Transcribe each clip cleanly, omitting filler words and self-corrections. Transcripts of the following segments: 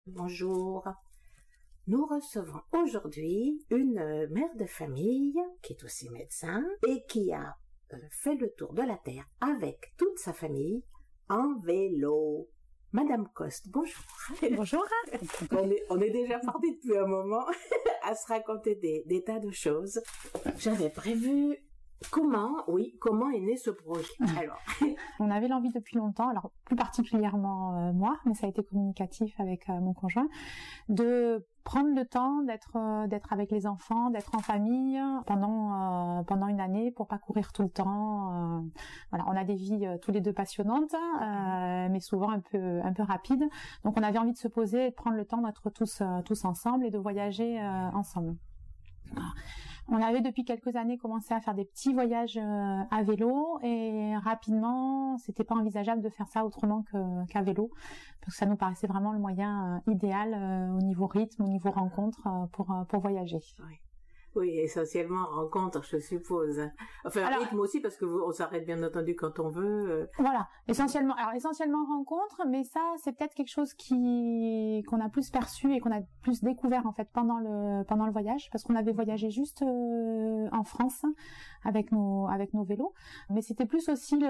Bonjour. Nous recevons aujourd'hui une mère de famille qui est aussi médecin et qui a fait le tour de la Terre avec toute sa famille en vélo. Madame Coste, bonjour. Bonjour. On est déjà parti depuis un moment à se raconter des tas de choses. J'avais prévu comment est né ce projet. Alors, on avait l'envie depuis longtemps, alors plus particulièrement moi, mais ça a été communicatif avec mon conjoint, de prendre le temps d'être avec les enfants, d'être en famille pendant une année pour pas courir tout le temps. Voilà, on a des vies tous les deux passionnantes, mais souvent un peu rapides. Donc on avait envie de se poser et de prendre le temps d'être tous ensemble et de voyager ensemble. On avait depuis quelques années commencé à faire des petits voyages à vélo et rapidement, c'était pas envisageable de faire ça autrement qu'à vélo parce que ça nous paraissait vraiment le moyen idéal au niveau rythme, au niveau rencontre pour voyager. Oui, essentiellement rencontre, je suppose. Enfin, alors, rythme aussi parce que on s'arrête bien entendu quand on veut. Voilà, essentiellement rencontre, mais ça c'est peut-être quelque chose qu'on a plus perçu et qu'on a plus découvert en fait pendant le voyage parce qu'on avait voyagé juste en France avec nos vélos, mais c'était plus aussi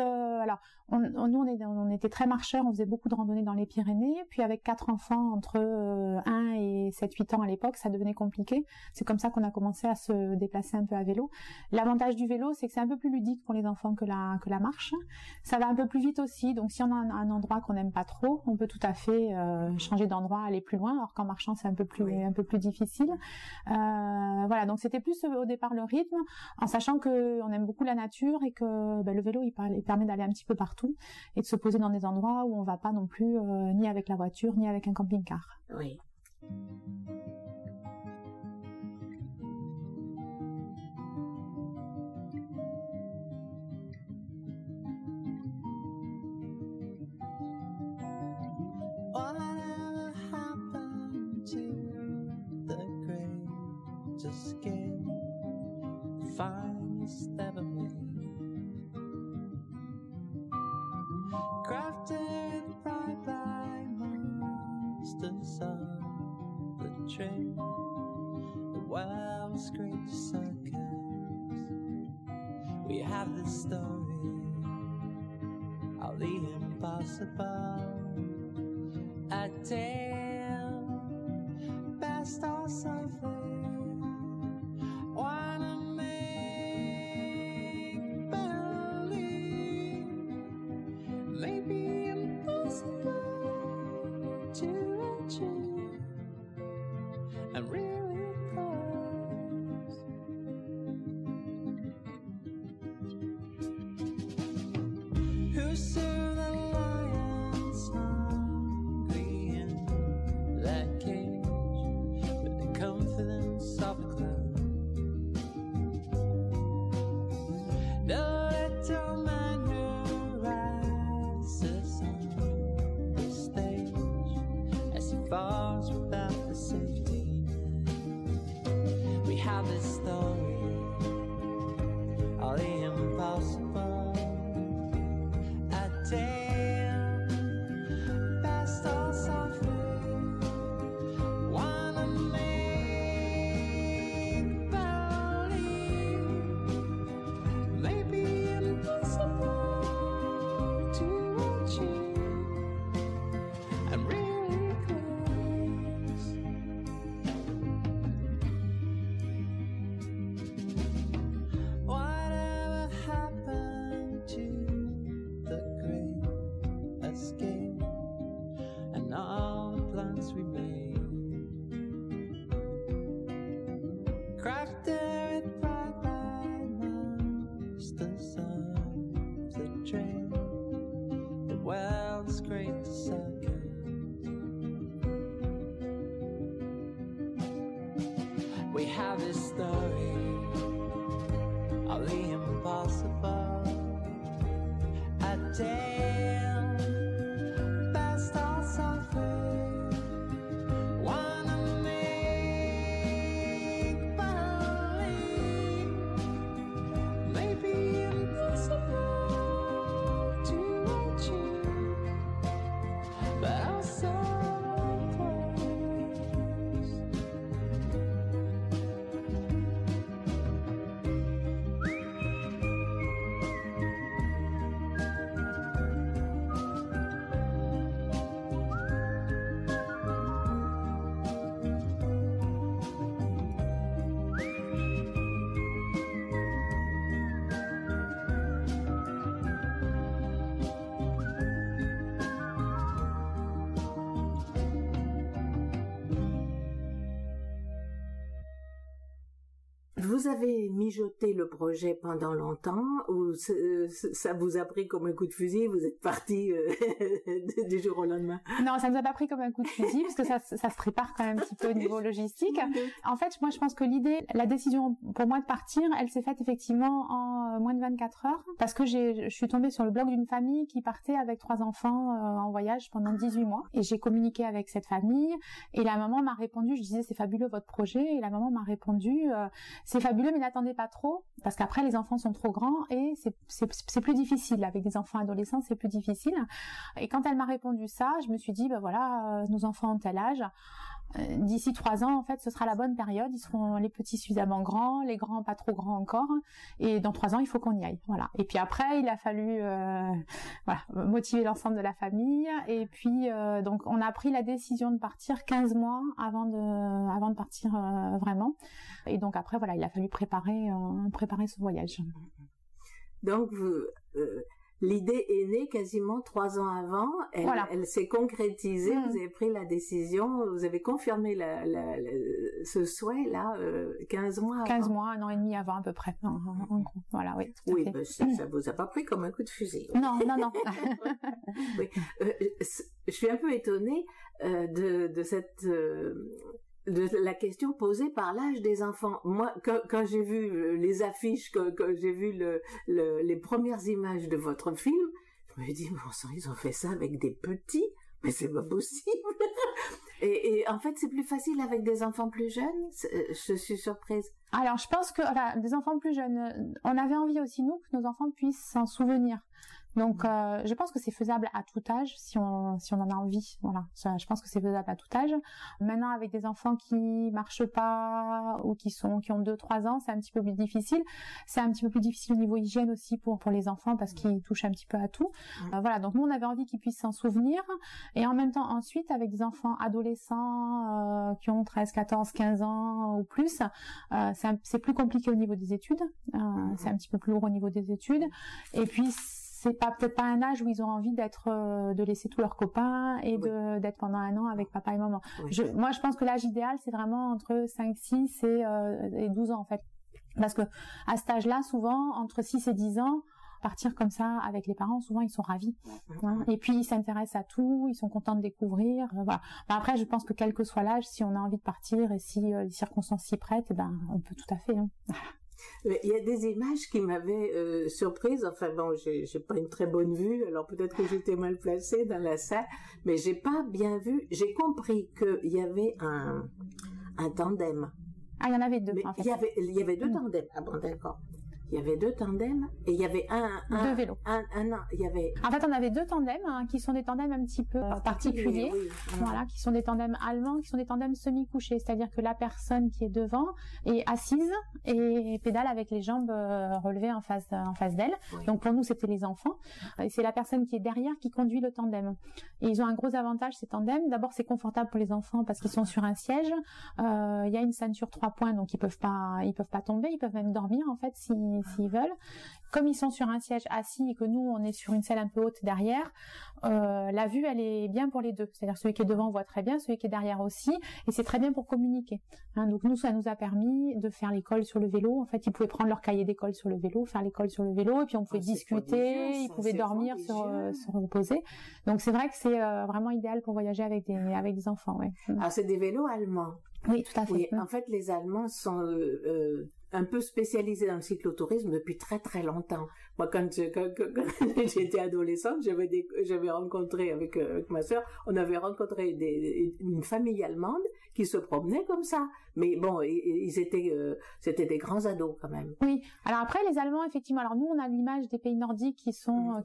on était très marcheurs, on faisait beaucoup de randonnées dans les Pyrénées, puis avec 4 enfants entre 1 et 7-8 ans à l'époque, ça devenait compliqué. C'est comme ça qu'on a commencé à se déplacer un peu à vélo. L'avantage du vélo, c'est que c'est un peu plus ludique pour les enfants que la marche. Ça va un peu plus vite aussi, donc si on a un endroit qu'on n'aime pas trop, on peut tout à fait changer d'endroit, aller plus loin, alors qu'en marchant c'est un peu plus difficile. Voilà, donc c'était plus au départ le rythme, en sachant que on aime beaucoup la nature et que le vélo il permet d'aller un petit peu partout et de se poser dans des endroits où on va pas non plus ni avec la voiture ni avec un camping-car. Oui. Whatever happened to the greatest game, the finest ever made, crafted by monsters of the trade, the world's greatest circus. We have this story of the impossible, a tale best also fair. Wanna make believe, maybe impossible to achieve. I'm really close. Who saw the lions hungry in that cage with the confidence of a clown? The little man who rises on the stage as he falls without the safety net. We have this story of the impossible, a tale best also fair. Wanna make believe, maybe impossible to achieve. I'm really close. Whatever happened to the great escape and all the plans we made, crafted by monsters of the train, the world's greatest circus. We have this story of the impossible, a tale best also fair. Wanna make believe, maybe impossible to achieve, but also close. Vous avez mijoté le projet pendant longtemps ou ça vous a pris comme un coup de fusil, vous êtes parti du jour au lendemain? Non, ça nous a pas pris comme un coup de fusil parce que ça se prépare quand même un petit peu au niveau logistique. En fait, moi je pense que la décision pour moi de partir, elle s'est faite effectivement en moins de 24 heures parce que je suis tombée sur le blog d'une famille qui partait avec 3 enfants en voyage pendant 18 mois et j'ai communiqué avec cette famille et la maman m'a répondu, je disais c'est fabuleux votre projet et la maman m'a répondu c'est fabuleux mais n'attendez pas trop parce qu'après les enfants sont trop grands et c'est plus difficile avec des enfants adolescents, c'est plus difficile. Et quand elle m'a répondu ça, je me suis dit ben voilà, nos enfants ont tel âge, d'ici 3 ans en fait ce sera la bonne période, ils seront les petits suffisamment grands, les grands pas trop grands encore et dans 3 ans il faut qu'on y aille, voilà. Et puis après il a fallu motiver l'ensemble de la famille et puis donc on a pris la décision de partir 15 mois avant de partir vraiment et donc après voilà il a fallu préparer ce voyage. Donc l'idée est née quasiment 3 ans avant. Elle s'est concrétisée. Vous avez pris la décision. Vous avez confirmé ce souhait-là 15 mois avant. 15 mois, 1 an et demi avant à peu près. En gros. Voilà, oui. Oui, ben, ça vous a pas pris comme un coup de fusil. Non. Oui. Je suis un peu étonnée de cette... de la question posée par l'âge des enfants. Moi, quand j'ai vu les affiches, quand j'ai vu les premières images de votre film, je me dis, bon sang, ils ont fait ça avec des petits, mais c'est pas possible. Et en fait, c'est plus facile avec des enfants plus jeunes. Je suis surprise. Alors, je pense que des enfants plus jeunes, on avait envie aussi nous que nos enfants puissent s'en souvenir. Donc, je pense que c'est faisable à tout âge si on en a envie. Voilà, je pense que c'est faisable à tout âge. Maintenant, avec des enfants qui marchent pas ou qui ont 2-3 ans, c'est un petit peu plus difficile. C'est un petit peu plus difficile au niveau hygiène aussi pour les enfants parce qu'ils touchent un petit peu à tout. Voilà, donc nous on avait envie qu'ils puissent s'en souvenir. Et en même temps, ensuite, avec des enfants adolescents qui ont 13, 14, 15 ans ou plus, c'est plus compliqué au niveau des études. C'est un petit peu plus lourd au niveau des études. Et puis c'est peut-être pas un âge où ils ont envie de laisser tous leurs copains et d'être pendant 1 an avec papa et maman. Oui. Moi, je pense que l'âge idéal, c'est vraiment entre 5, 6 et 12 ans, en fait. Parce que, à cet âge-là, souvent, entre 6 et 10 ans, partir comme ça avec les parents, souvent, ils sont ravis. Hein. Et puis, ils s'intéressent à tout, ils sont contents de découvrir, voilà. Après, je pense que quel que soit l'âge, si on a envie de partir et si les circonstances s'y prêtent, on peut tout à fait, hein. Il y a des images qui m'avaient surprise. Enfin bon, j'ai pas une très bonne vue, alors peut-être que j'étais mal placée dans la salle, mais j'ai pas bien vu. J'ai compris qu'il y avait un tandem. Ah, il y en avait 2 en fait. Il y avait 2 tandems. Ah bon, d'accord. Il y avait 2 tandems et il y avait 2 vélos. Il y avait... En fait, on avait 2 tandems qui sont des tandems un petit peu particuliers. Oui. Voilà, qui sont des tandems allemands, qui sont des tandems semi-couchés. C'est-à-dire que la personne qui est devant est assise et pédale avec les jambes relevées en face d'elle. Oui. Donc pour nous, c'était les enfants. Et c'est la personne qui est derrière qui conduit le tandem. Et ils ont un gros avantage, ces tandems. D'abord, c'est confortable pour les enfants parce qu'ils sont sur un siège. Il y a une ceinture 3 points, donc ils peuvent pas tomber. Ils peuvent même dormir, en fait, s'ils veulent. Comme ils sont sur un siège assis et que nous on est sur une selle un peu haute derrière, la vue elle est bien pour les deux. C'est-à-dire celui qui est devant voit très bien, celui qui est derrière aussi, et c'est très bien pour communiquer. Donc nous ça nous a permis de faire l'école sur le vélo. En fait ils pouvaient prendre leur cahier d'école sur le vélo, faire l'école sur le vélo, et puis on pouvait discuter, ils pouvaient dormir, se reposer. Donc c'est vrai que c'est vraiment idéal pour voyager avec des enfants. Ouais. Alors c'est des vélos allemands. Oui, tout à fait. Oui, en fait les Allemands sont un peu spécialisé dans le cyclotourisme depuis très très longtemps. Moi, quand j'étais adolescente, j'avais rencontré avec ma sœur, on avait rencontré une famille allemande qui se promenait comme ça. Mais bon, c'était des grands ados quand même. Oui. Alors après, les Allemands, effectivement. Alors nous, on a l'image des pays nordiques qui sont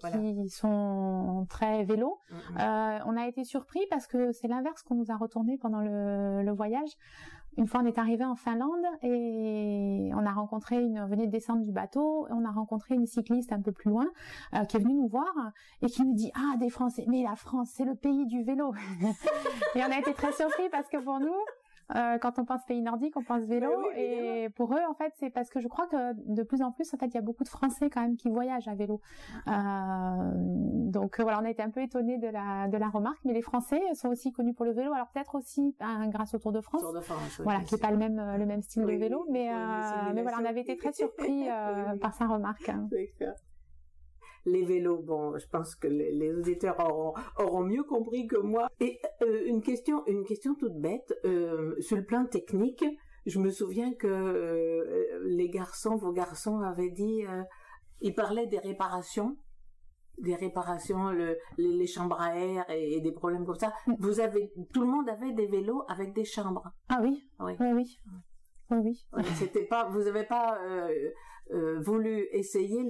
très vélo. On a été surpris parce que c'est l'inverse qu'on nous a retourné pendant le voyage. Une fois, on est arrivé en Finlande et on venait de descendre du bateau, et on a rencontré une cycliste un peu plus loin qui est venue nous voir et qui nous dit « Ah, des Français, mais la France, c'est le pays du vélo !» Et on a été très surpris parce que pour nous, Quand on pense pays nordique, on pense vélo. Oui, et pour eux, en fait, c'est parce que je crois que de plus en plus, en fait, il y a beaucoup de Français quand même qui voyagent à vélo. Donc voilà, on a été un peu étonnés de la remarque. Mais les Français sont aussi connus pour le vélo. Alors peut-être aussi grâce au Tour de France. Tour de France, Voilà, qui est pas le même style de vélo. Mais voilà, on avait été très surpris par sa remarque. D'accord. Les vélos, bon, je pense que les auditeurs auront mieux compris que moi. Et une question toute bête, sur le plan technique, je me souviens que vos garçons avaient dit, ils parlaient des réparations, les chambres à air et des problèmes comme ça. Tout le monde avait des vélos avec des chambres. Ah oui, oui. C'était pas, vous avez pas voulu essayer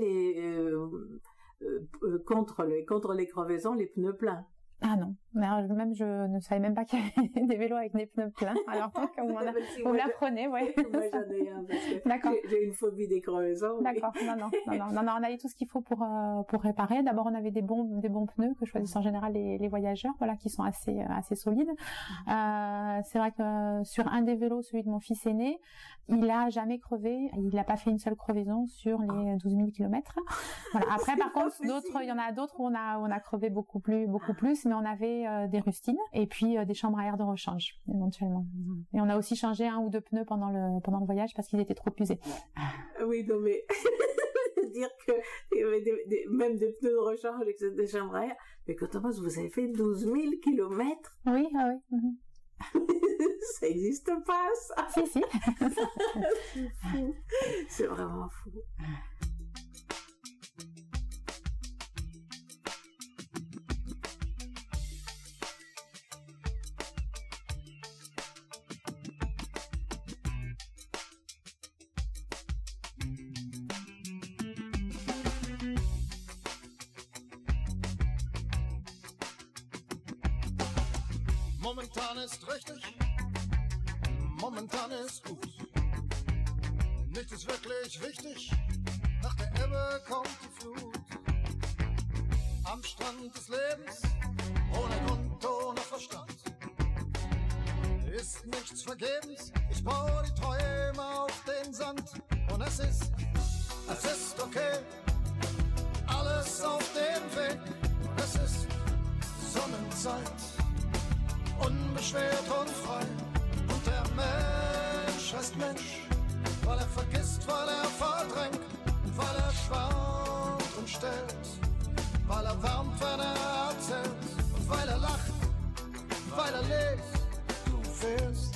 contre les crevaisons, les pneus pleins. Ah non, même je ne savais même pas qu'il y avait des vélos avec des pneus pleins. Alors donc on l'apprenait, ouais. Moi j'en ai un parce que D'accord. j'ai une phobie des crevaisons. D'accord. Non, on avait tout ce qu'il faut pour réparer. D'abord on avait des bons pneus que choisissent en général les voyageurs, voilà, qui sont assez solides. C'est vrai que sur un des vélos, celui de mon fils aîné, il a jamais crevé, il n'a pas fait une seule crevaison sur les 12 000 kilomètres. Voilà. Après par contre il y en a d'autres où on a crevé beaucoup plus, mais on avait des rustines et puis des chambres à air de rechange éventuellement. Et on a aussi changé 1 ou 2 pneus pendant le voyage parce qu'ils étaient trop usés. Oui, non mais dire que il y avait même des pneus de rechange avec des chambres à air, mais quand on pense vous avez fait 12 000 kilomètres. Oui, ah oui. Ça existe pas, ça. Si. C'est vraiment fou. Momentan ist richtig, momentan ist gut. Nichts ist wirklich wichtig, nach der Ebbe kommt die Flut. Am Strand des Lebens, ohne Grund, ohne Verstand, ist nichts vergebens, ich baue die Träume auf den Sand. Und es ist okay, alles auf dem Weg. Und es ist Sonnenzeit, unbeschwert und frei. Und der Mensch heißt Mensch, weil er vergisst, weil er verdrängt, weil er schwankt und stellt, weil er wärmt, wenn er erzählt, und weil er lacht, weil er lebt, du fehlst.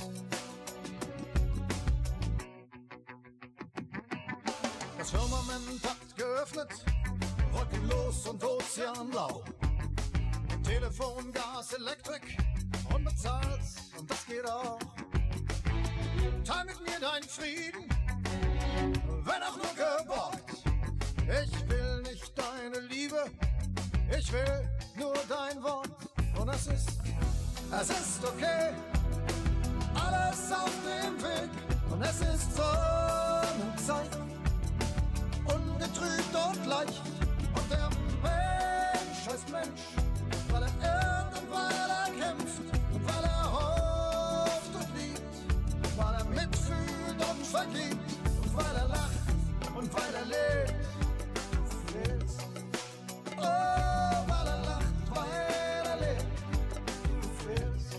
Das Firmament hat geöffnet, wolkenlos und ozeanblau. Telefon, Gas, Elektrik, unbezahlt, und das geht auch. Teil mit mir deinen Frieden, wenn auch nur geborgt. Ich will nicht deine Liebe, ich will nur dein Wort. Und es ist okay, alles auf dem Weg. Und es ist Sonnenzeit, ungetrübt und leicht. Und der Mensch heißt Mensch, weil er irrt und weil er kämpft und weil er hofft und liebt, weil er mitfühlt und vergibt und weil er lacht und weil er lebt. Du fehlst. Oh, weil er lacht, weil er lebt. Du fehlst.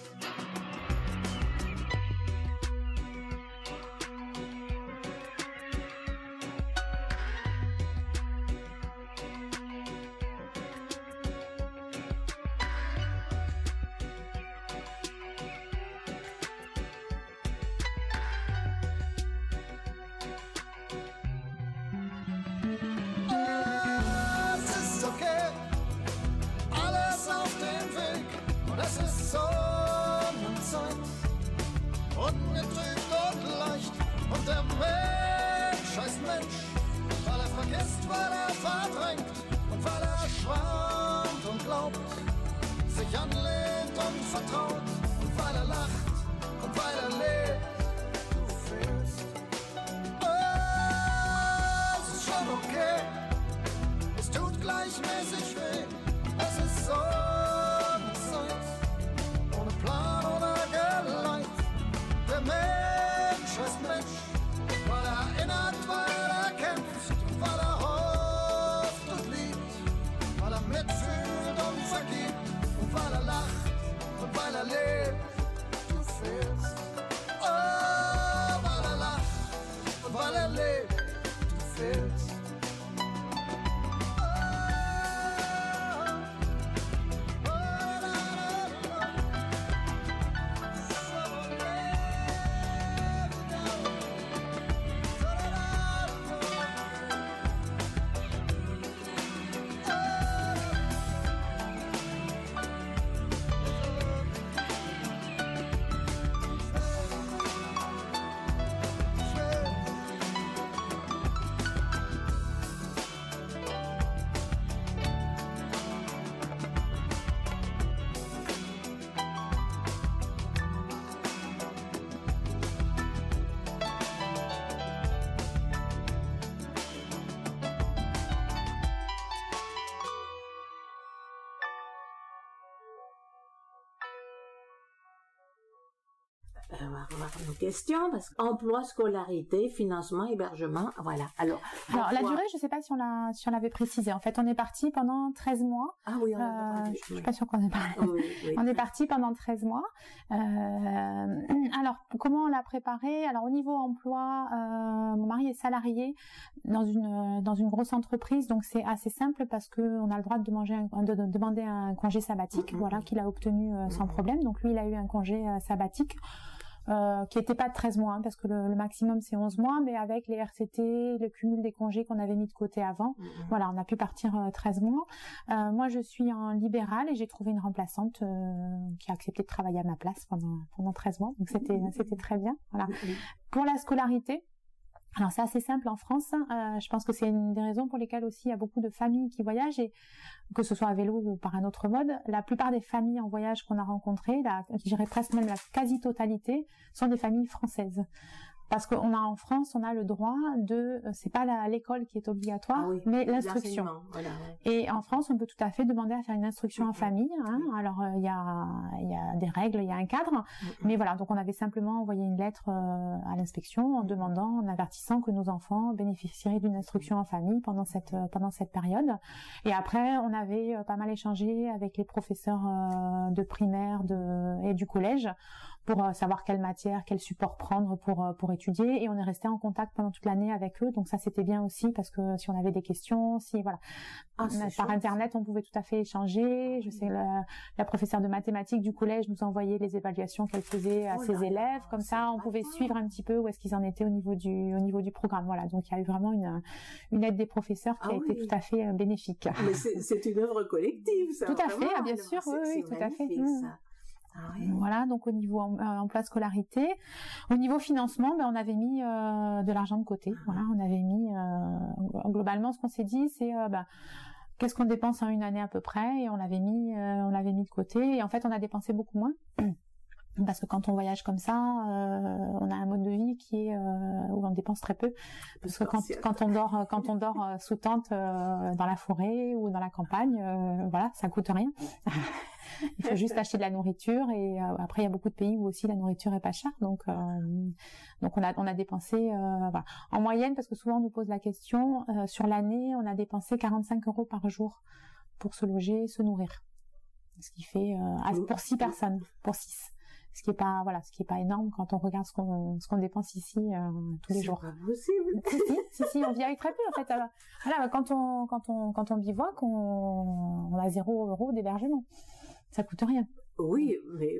Es ist Sonnenzeit, ungetrübt und leicht. Und der Mensch heißt Mensch, weil er vergisst, weil er verdrängt und weil er schwant und glaubt, sich anlehnt und vertraut und weil er lacht und weil er lebt. Du fehlst. Oh, es ist schon okay, es tut gleichmäßig weh. Es ist Sonnenzeit, ohne Plan oder Geleit. On va voir nos questions, parce qu'emploi, scolarité, financement, hébergement, voilà. Alors la durée, je ne sais pas si on l'avait précisé. En fait, on est parti pendant 13 mois. Ah oui, on en a parlé. Je ne suis pas sûre qu'on ait parlé. Oui. On est parti pendant 13 mois. Alors, comment on l'a préparé? Alors, au niveau emploi, mon mari est salarié dans une grosse entreprise, donc c'est assez simple parce qu'on a le droit de demander un congé sabbatique, voilà, qu'il a obtenu sans problème. Donc, lui, il a eu un congé sabbatique. Qui n'était pas de 13 mois, hein, parce que le maximum c'est 11 mois, mais avec les RCT, le cumul des congés qu'on avait mis de côté avant, voilà, on a pu partir 13 mois. Moi, je suis en libéral et j'ai trouvé une remplaçante qui a accepté de travailler à ma place pendant 13 mois, donc c'était très bien. Voilà. Pour la scolarité, alors c'est assez simple en France, je pense que c'est une des raisons pour lesquelles aussi il y a beaucoup de familles qui voyagent, et que ce soit à vélo ou par un autre mode, la plupart des familles en voyage qu'on a rencontrées, je dirais presque même la quasi-totalité, sont des familles françaises. Parce qu'en France, on a le droit c'est pas l'école qui est obligatoire, mais l'instruction. Voilà, Et en France, on peut tout à fait demander à faire une instruction en famille, hein. Alors, il y a des règles, il y a un cadre, mais voilà, donc on avait simplement envoyé une lettre à l'inspection en demandant, en avertissant que nos enfants bénéficieraient d'une instruction en famille pendant cette période. Et après, on avait pas mal échangé avec les professeurs de primaire et du collège pour savoir quelle matière, quel support prendre pour étudier, et on est resté en contact pendant toute l'année avec eux, donc ça c'était bien aussi, parce que si on avait des questions, par internet on pouvait tout à fait échanger. Je sais la professeure de mathématiques du collège nous envoyait les évaluations qu'elle faisait à ses élèves, comme ça on pouvait suivre un petit peu où est-ce qu'ils en étaient au niveau du programme, voilà, donc il y a eu vraiment une aide des professeurs qui a été tout à fait bénéfique. Mais c'est une œuvre collective, ça. Tout à fait, bien sûr, oui, tout à fait. Ça. Voilà, donc au niveau emploi scolarité, au niveau financement, on avait mis de l'argent de côté. Voilà, on avait mis globalement, ce qu'on s'est dit, c'est qu'est-ce qu'on dépense en une année à peu près, et on l'avait mis de côté. Et en fait, on a dépensé beaucoup moins. Parce que quand on voyage comme ça, on a un mode de vie qui est où on dépense très peu. Parce que quand on dort sous tente dans la forêt ou dans la campagne, voilà, ça coûte rien. Il faut juste acheter de la nourriture, et après il y a beaucoup de pays où aussi la nourriture est pas chère, donc on a dépensé voilà. En moyenne, parce que souvent on nous pose la question, sur l'année on a dépensé 45 € par jour pour se loger, se nourrir, ce qui fait pour 6 personnes, pour 6. Ce qui est pas énorme quand on regarde ce qu'on dépense ici tous les jours. C'est pas possible. Si, on vit avec très peu en fait. Voilà, quand on bivouac, on a 0 € d'hébergement. Ça coûte rien. Oui, mais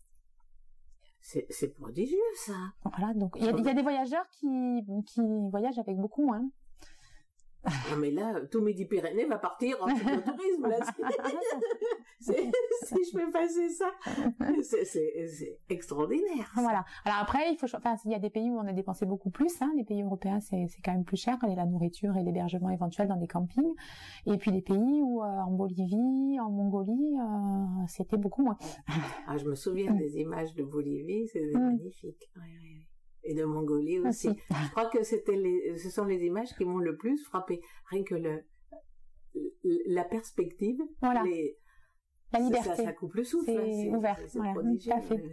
c'est prodigieux, ça. Voilà, donc il y a des voyageurs qui voyagent avec beaucoup moins. Non, mais là, tout Midi-Pyrénées va partir en cyclotourisme, là. Si je fais passer ça, c'est extraordinaire. Ça. Voilà. Alors après, il y a des pays où on a dépensé beaucoup plus, hein. Les pays européens, c'est quand même plus cher, la nourriture et l'hébergement éventuel dans des campings. Et puis les pays où, en Bolivie, en Mongolie, c'était beaucoup moins. Ah, je me souviens des images de Bolivie, c'était magnifique. Oui. Et de Mongolie aussi. Je crois que ce sont les images qui m'ont le plus frappé. Rien que la perspective, voilà. La liberté. Ça coupe le souffle. C'est ouvert. Voilà, tout à fait.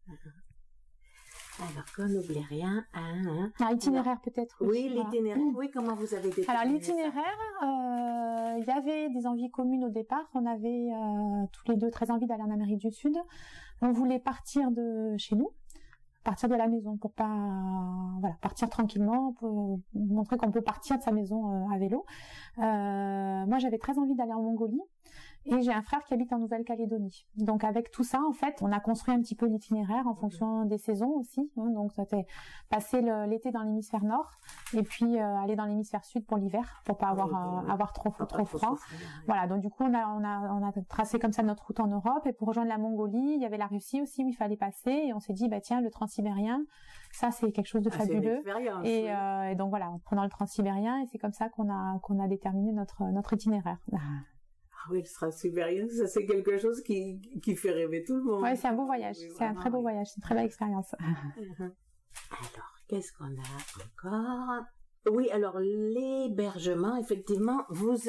Alors, qu'on n'oublie rien. Itinéraire peut-être. Oui, l'itinéraire. Oui, comment vous avez déterminé Alors, l'itinéraire, il y avait des envies communes au départ. On avait tous les deux très envie d'aller en Amérique du Sud. On voulait partir de chez nous, partir de la maison pour partir tranquillement, pour montrer qu'on peut partir de sa maison à vélo. Moi, j'avais très envie d'aller en Mongolie, et j'ai un frère qui habite en Nouvelle-Calédonie. Donc avec tout ça, en fait, on a construit un petit peu l'itinéraire en fonction des saisons aussi, hein. Donc c'était passer l'été dans l'hémisphère nord, et puis aller dans l'hémisphère sud pour l'hiver, pour pas avoir trop froid. Voilà, donc du coup on a tracé comme ça notre route en Europe, et pour rejoindre la Mongolie, il y avait la Russie aussi où il fallait passer, et on s'est dit tiens, le transsibérien, ça c'est quelque chose de fabuleux. Et donc voilà, en prenant le transsibérien, et c'est comme ça qu'on a déterminé notre itinéraire. Ah oui, le transsibérien, ça c'est quelque chose qui fait rêver tout le monde. Oui, c'est un beau voyage, c'est un très beau voyage, c'est une très belle expérience. Alors, qu'est-ce qu'on a encore? Oui, alors l'hébergement, effectivement, vous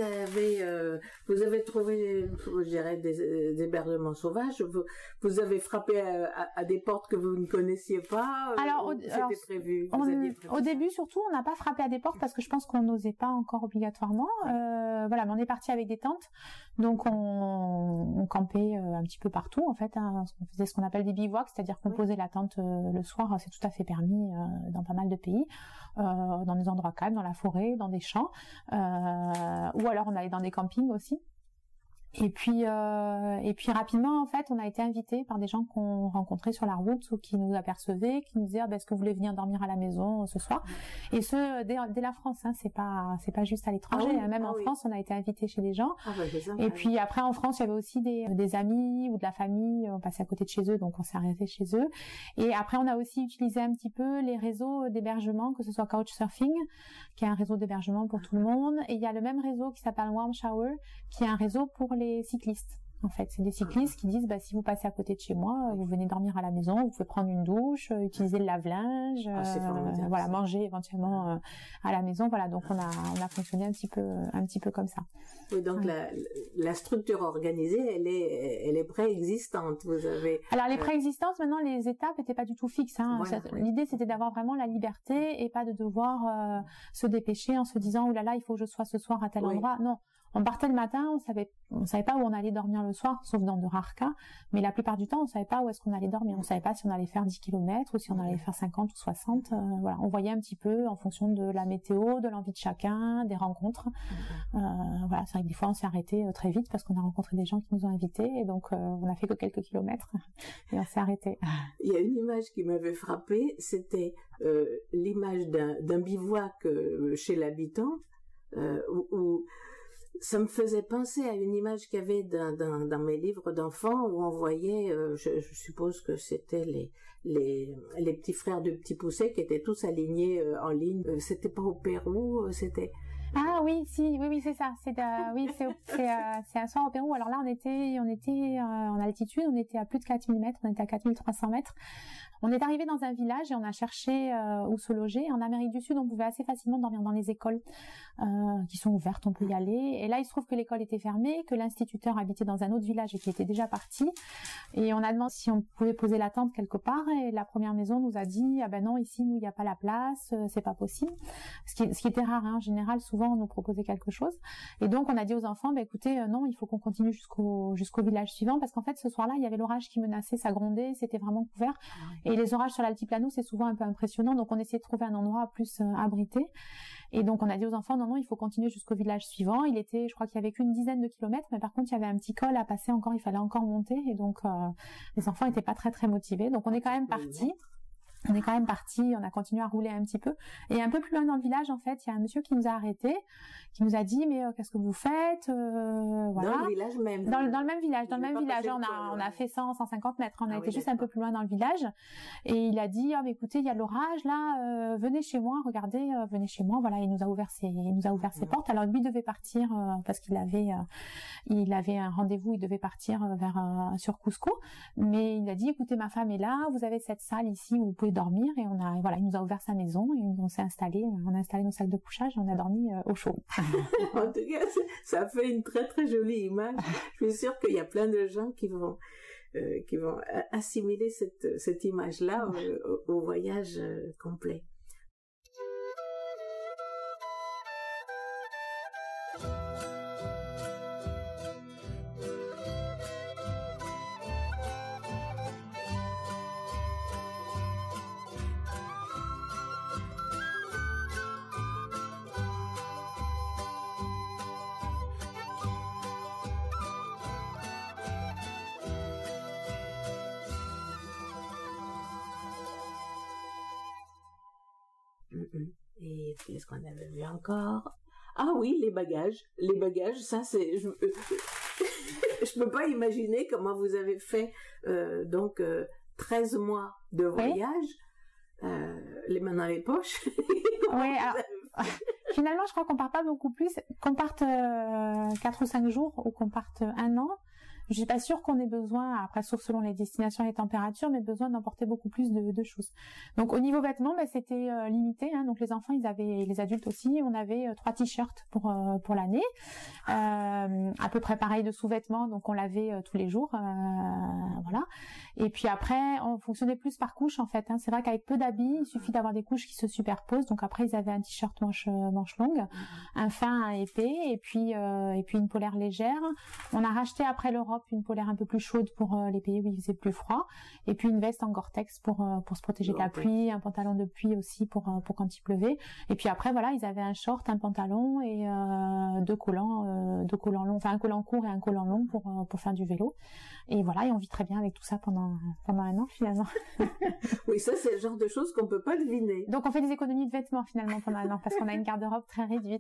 avez trouvé, je dirais, des hébergements sauvages. Vous avez frappé à des portes que vous ne connaissiez pas. C'était prévu. Au début, surtout, on n'a pas frappé à des portes parce que je pense qu'on n'osait pas encore obligatoirement. Voilà, mais on est parti avec des tentes, donc on campait un petit peu partout en fait. Hein, on faisait ce qu'on appelle des bivouacs, c'est-à-dire qu'on posait la tente le soir. C'est tout à fait permis dans pas mal de pays. Dans des endroits calmes, dans la forêt, dans des champs, ou alors on allait dans des campings aussi. Et puis rapidement, en fait, on a été invités par des gens qu'on rencontrait sur la route ou qui nous apercevaient, qui nous disaient est-ce que vous voulez venir dormir à la maison ce soir? Et ce dès la France, hein, c'est pas juste à l'étranger. Ah oui, même en France, on a été invités chez des gens. Et puis après, en France, il y avait aussi des amis ou de la famille. On passait à côté de chez eux, donc on s'est arrêté chez eux. Et après, on a aussi utilisé un petit peu les réseaux d'hébergement, que ce soit Couchsurfing, qui est un réseau d'hébergement pour tout le monde. Et il y a le même réseau qui s'appelle Warm Shower, qui est un réseau pour les cyclistes. En fait, c'est des cyclistes qui disent si vous passez à côté de chez moi, vous venez dormir à la maison, vous pouvez prendre une douche, utiliser le lave-linge, voilà, manger éventuellement à la maison. Voilà, donc on a fonctionné un petit peu comme ça. Oui, donc la structure organisée, elle est préexistante. Alors les préexistantes, maintenant les étapes n'étaient pas du tout fixes. Hein. Voilà, l'idée c'était d'avoir vraiment la liberté et pas de devoir se dépêcher en se disant oh là là, il faut que je sois ce soir à tel endroit. Non. On partait le matin, on savait pas où on allait dormir le soir, sauf dans de rares cas, mais la plupart du temps, on savait pas où est-ce qu'on allait dormir. On savait pas si on allait faire 10 km ou si on allait faire 50 ou 60. Voilà, on voyait un petit peu en fonction de la météo, de l'envie de chacun, des rencontres. Voilà, c'est vrai que des fois, on s'est arrêté très vite parce qu'on a rencontré des gens qui nous ont invités et donc on a fait que quelques kilomètres et on s'est arrêté. Il y a une image qui m'avait frappée, c'était l'image d'un bivouac chez l'habitant où ça me faisait penser à une image qu'il y avait dans mes livres d'enfants où on voyait, je suppose que c'était les petits frères de Petit Poucet qui étaient tous alignés en ligne. C'était pas au Pérou, c'était... Ah oui, oui, c'est ça. C'est un soir au Pérou. Alors là, on était en altitude, on était à plus de 4000 mètres, on était à 4300 mètres. On est arrivé dans un village et on a cherché où se loger. En Amérique du Sud, on pouvait assez facilement dormir dans les écoles qui sont ouvertes, on peut y aller. Et là, il se trouve que l'école était fermée, que l'instituteur habitait dans un autre village et qui était déjà parti. Et on a demandé si on pouvait poser la tente quelque part. Et la première maison nous a dit ah ben non, ici nous il n'y a pas la place, c'est pas possible. Ce qui était rare, hein. En général, souvent on nous proposait quelque chose. Et donc on a dit aux enfants écoutez, non, il faut qu'on continue jusqu'au village suivant parce qu'en fait ce soir-là il y avait l'orage qui menaçait, ça grondait, c'était vraiment couvert. Et les orages sur l'altiplano, c'est souvent un peu impressionnant, donc on essayait de trouver un endroit plus abrité. Et donc on a dit aux enfants non, il faut continuer jusqu'au village suivant. Je crois qu'il y avait qu'une dizaine de kilomètres, mais par contre il y avait un petit col à passer encore, il fallait encore monter, et donc les enfants n'étaient pas très très motivés. Donc on est quand même partis. On a continué à rouler un petit peu. Et un peu plus loin dans le village, en fait, il y a un monsieur qui nous a arrêtés, qui nous a dit, mais qu'est-ce que vous faites voilà. Dans le village même. Dans le même village. On a fait 150 mètres. On a été juste un peu plus loin dans le village. Et il a dit, mais écoutez, il y a l'orage, là, venez chez moi, regardez, venez chez moi. Voilà, il nous a ouvert ses portes. Alors lui devait partir, parce qu'il avait un rendez-vous, il devait partir sur Cusco. Mais il a dit, écoutez, ma femme est là, vous avez cette salle ici où vous pouvez dormir, et il nous a ouvert sa maison et on a installé nos sacs de couchage et on a dormi au chaud. En tout cas, ça fait une très très jolie image. Je suis sûre qu'il y a plein de gens qui vont assimiler cette image-là au voyage complet. Et qu'est-ce qu'on avait vu encore? Ah oui, les bagages. Les bagages, ça c'est... Je peux pas imaginer comment vous avez fait 13 mois de voyage, les mains dans les poches. Oui, alors... Finalement, je crois qu'on part pas beaucoup plus. Qu'on parte 4 ou 5 jours ou qu'on parte 1 an, Je suis pas sûre qu'on ait besoin, après sauf selon les destinations et les températures, mais besoin d'emporter beaucoup plus de choses. Donc au niveau vêtements, c'était limité. Donc les enfants, les adultes aussi, on avait 3 t-shirts pour l'année, à peu près pareil de sous-vêtements, donc on lavait tous les jours, voilà. Et puis après, on fonctionnait plus par couche en fait. C'est vrai qu'avec peu d'habits, il suffit d'avoir des couches qui se superposent. Donc après, ils avaient un t-shirt manche longue, un fin, un épais, et puis une polaire légère. On a racheté après l'Europe une polaire un peu plus chaude pour les pays où il faisait plus froid, et puis une veste en Gore-Tex pour se protéger de la pluie, un pantalon de pluie aussi pour quand il pleuvait. Et puis après voilà, ils avaient un short, un pantalon et deux collants longs, enfin un collant court et un collant long pour faire du vélo. Et voilà, et on vit très bien avec tout ça pendant un an finalement. Oui, ça c'est le genre de choses qu'on peut pas deviner. Donc on fait des économies de vêtements finalement pendant un an parce qu'on a une garde-robe très réduite.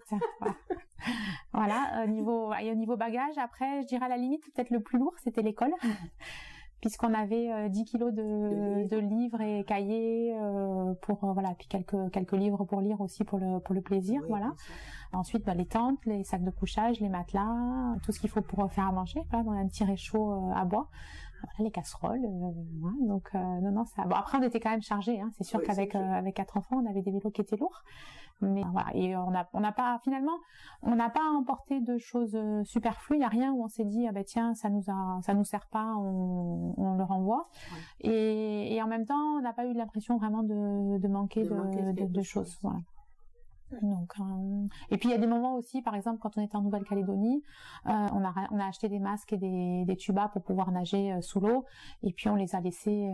Voilà, au niveau bagage, après je dirais à la limite peut-être le plus lourd c'était l'école. Puisqu'on avait 10 kilos de livres et cahiers puis quelques livres pour lire aussi pour le plaisir, oui, voilà. Ensuite les tentes, les sacs de couchage, les matelas, tout ce qu'il faut pour faire à manger, voilà, dans un petit réchaud à bois, voilà, les casseroles, voilà. Donc non ça. Bon après on était quand même chargés, c'est sûr, oui, qu'avec 4 enfants on avait des vélos qui étaient lourds, mais voilà, et on n'a pas emporté de choses superflues, il y a rien où on s'est dit tiens ça nous sert pas, on le renvoie, ouais. Et en même temps on n'a pas eu l'impression vraiment de manquer de choses, voilà. Donc et puis il y a des moments aussi, par exemple quand on était en Nouvelle-Calédonie, on a acheté des masques et des tubas pour pouvoir nager sous l'eau, et puis on les a laissés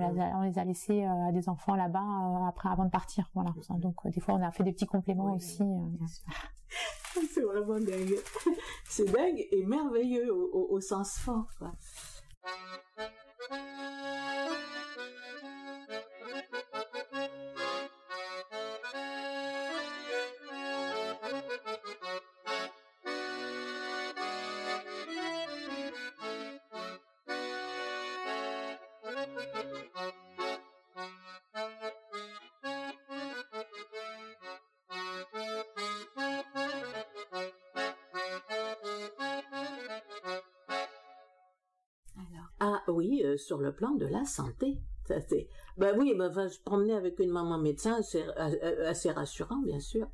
à des enfants là-bas avant de partir, voilà. Donc des fois on a fait des petits compléments, oui, aussi. C'est vraiment dingue. C'est dingue et merveilleux au sens fort, quoi. Ah oui, sur le plan de la santé. Ça, c'est... se promener avec une maman médecin, c'est assez rassurant, bien sûr.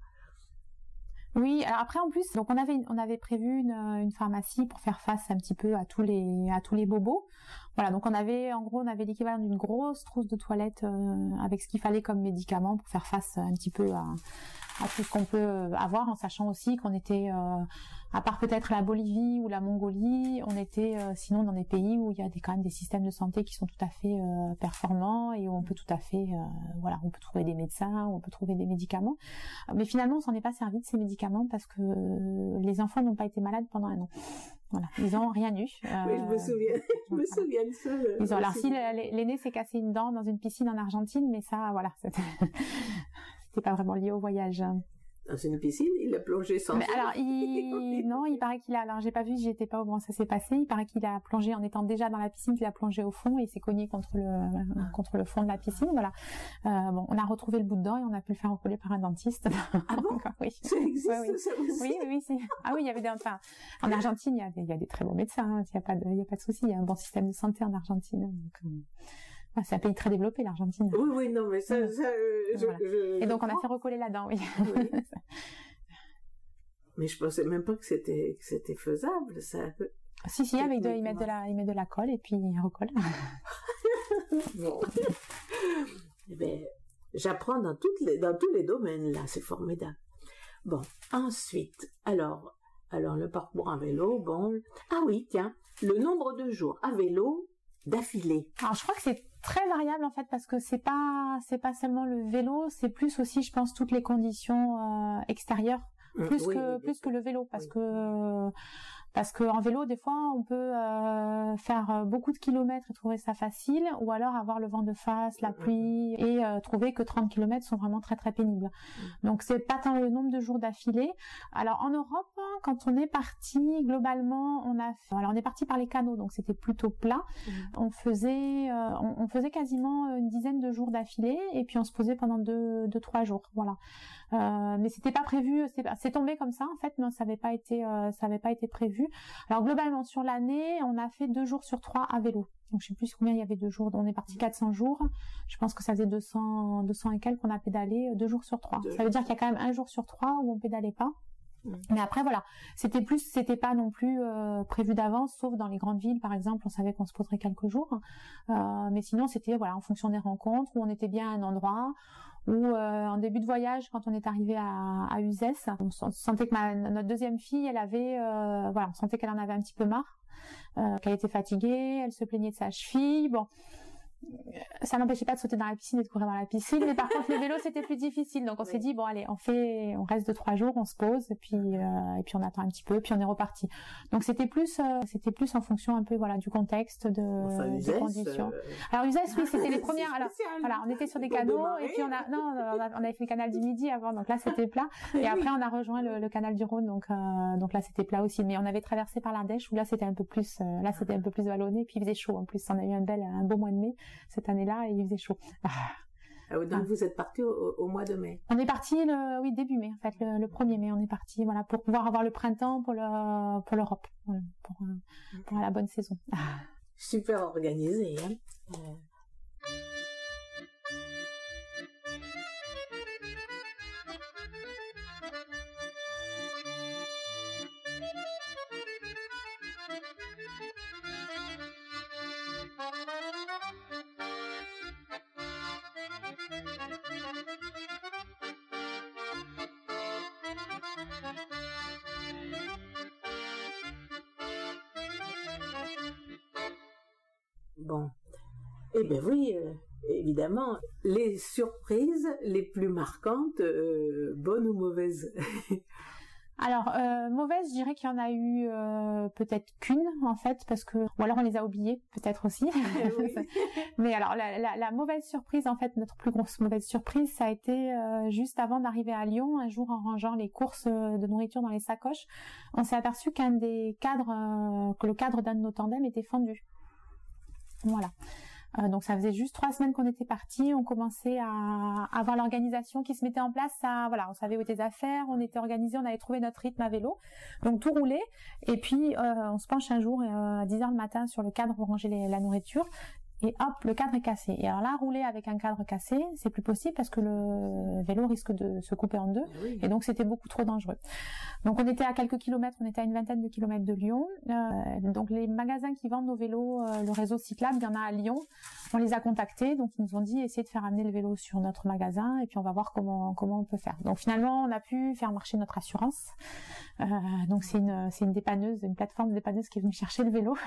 Oui, alors après en plus, donc on avait prévu une pharmacie pour faire face un petit peu à tous les bobos. Voilà, donc on avait l'équivalent d'une grosse trousse de toilette avec ce qu'il fallait comme médicaments pour faire face un petit peu à tout ce qu'on peut avoir, en sachant aussi qu'on était, à part peut-être la Bolivie ou la Mongolie, on était sinon dans des pays où il y a quand même des systèmes de santé qui sont tout à fait performants et où on peut tout à fait, on peut trouver des médecins, on peut trouver des médicaments. Mais finalement, on s'en est pas servi de ces médicaments parce que les enfants n'ont pas été malades pendant un an. Voilà, ils ont rien eu. Oui, je me souviens de ça. Alors si l'aîné s'est cassé une dent dans une piscine en Argentine, mais ça, voilà, c'était pas vraiment lié au voyage. Dans une piscine, il a plongé sans. Mais alors, il paraît qu'il a. Alors, j'ai pas vu, j'y étais pas au moment où ça s'est passé. Il paraît qu'il a plongé en étant déjà dans la piscine, qu'il a plongé au fond et il s'est cogné contre le fond de la piscine. Voilà. On a retrouvé le bout de dent et on a pu le faire recoller par un dentiste. Ah bon? Oui. Ça existe, oui. Ça aussi? Oui, si. Ah oui, il y avait en Argentine, il y a des très bons médecins. Il y a pas de souci. Il y a un bon système de santé en Argentine. Donc, c'est un pays très développé, l'Argentine. Oui, non, mais ça, Et donc, on a fait recoller la dent, oui. Oui. Mais je pensais même pas que c'était faisable, ça. Si, ils mettent de la colle et puis ils recollent. Bon. Eh ben, j'apprends dans tous les domaines, là, c'est formidable. Bon, ensuite, alors le parcours à vélo, bon. Ah oui, tiens, le nombre de jours à vélo d'affilée. Alors, je crois que c'est très variable en fait parce que c'est pas seulement le vélo, c'est plus aussi, je pense, toutes les conditions extérieures, plus que le vélo, parce que en vélo des fois on peut faire beaucoup de kilomètres et trouver ça facile, ou alors avoir le vent de face, la pluie et trouver que 30 kilomètres sont vraiment très très pénibles. Donc c'est pas tant le nombre de jours d'affilée. Alors en Europe, quand on est parti, globalement on est parti par les canaux, donc c'était plutôt plat. On faisait quasiment une dizaine de jours d'affilée et puis on se posait pendant 2-3 jours, voilà. Mais c'était pas prévu, c'est tombé comme ça en fait, mais ça avait pas été prévu. Alors globalement sur l'année, on a fait 2 jours sur 3 à vélo. Donc je sais plus combien il y avait de jours. On est parti 400 jours. Je pense que ça faisait 200 et quelques qu'on a pédalé 2 jours sur 3. Ça veut dire qu'il y a quand même 1 jour sur 3 où on pédalait pas. Mais après voilà, c'était pas non plus prévu d'avance, sauf dans les grandes villes par exemple, on savait qu'on se poserait quelques jours. Mais sinon c'était voilà en fonction des rencontres, où on était bien à un endroit, où en début de voyage, quand on est arrivé à Uzès, on sentait que notre deuxième fille, elle avait on sentait qu'elle en avait un petit peu marre, qu'elle était fatiguée, elle se plaignait de sa cheville. Bon, ça n'empêchait pas de sauter dans la piscine et de courir dans la piscine, mais par contre le vélo c'était plus difficile, donc on s'est dit bon allez on reste 2-3 jours, on se pose et puis on attend un petit peu, puis on est reparti. Donc c'était plus en fonction un peu voilà du contexte, des conditions. Alors Uzès oui c'était les premières, alors voilà on était sur des canaux et puis on avait fait le canal du Midi avant, donc là c'était plat, et après on a rejoint le canal du Rhône, donc là c'était plat aussi, mais on avait traversé par l'Ardèche où là c'était un peu plus vallonné, puis il faisait chaud en plus, on a eu un beau mois de mai cette année-là et il faisait chaud. Donc vous êtes parti au mois de mai. On est parti début mai en fait, le 1er mai on est parti voilà pour pouvoir avoir le printemps pour l'Europe, voilà, pour la bonne saison. Super organisé hein. Bon, eh bien oui, évidemment, les surprises les plus marquantes, bonnes ou mauvaises? Alors, mauvaise, je dirais qu'il y en a eu peut-être qu'une, en fait, parce que... Ou alors on les a oubliées, peut-être aussi. Oui. Mais alors, la mauvaise surprise, en fait, notre plus grosse mauvaise surprise, ça a été juste avant d'arriver à Lyon, un jour en rangeant les courses de nourriture dans les sacoches, on s'est aperçu que le cadre d'un de nos tandems était fendu. Voilà. Donc ça faisait juste 3 semaines qu'on était partis, on commençait à avoir l'organisation qui se mettait en place, on savait où étaient les affaires, on était organisé, on avait trouvé notre rythme à vélo, donc tout roulait, et puis on se penche un jour à 10h le matin sur le cadre pour ranger la nourriture, et hop, le cadre est cassé. Et alors là, rouler avec un cadre cassé, c'est plus possible parce que le vélo risque de se couper en deux, et donc c'était beaucoup trop dangereux. Donc on était à quelques kilomètres, on était à une vingtaine de kilomètres de Lyon. Donc les magasins qui vendent nos vélos, le réseau cyclable, il y en a à Lyon. On les a contactés, donc ils nous ont dit essayez de faire amener le vélo sur notre magasin et puis on va voir comment on peut faire. Donc finalement on a pu faire marcher notre assurance. Donc c'est une dépanneuse, une plateforme de dépanneuse qui est venue chercher le vélo.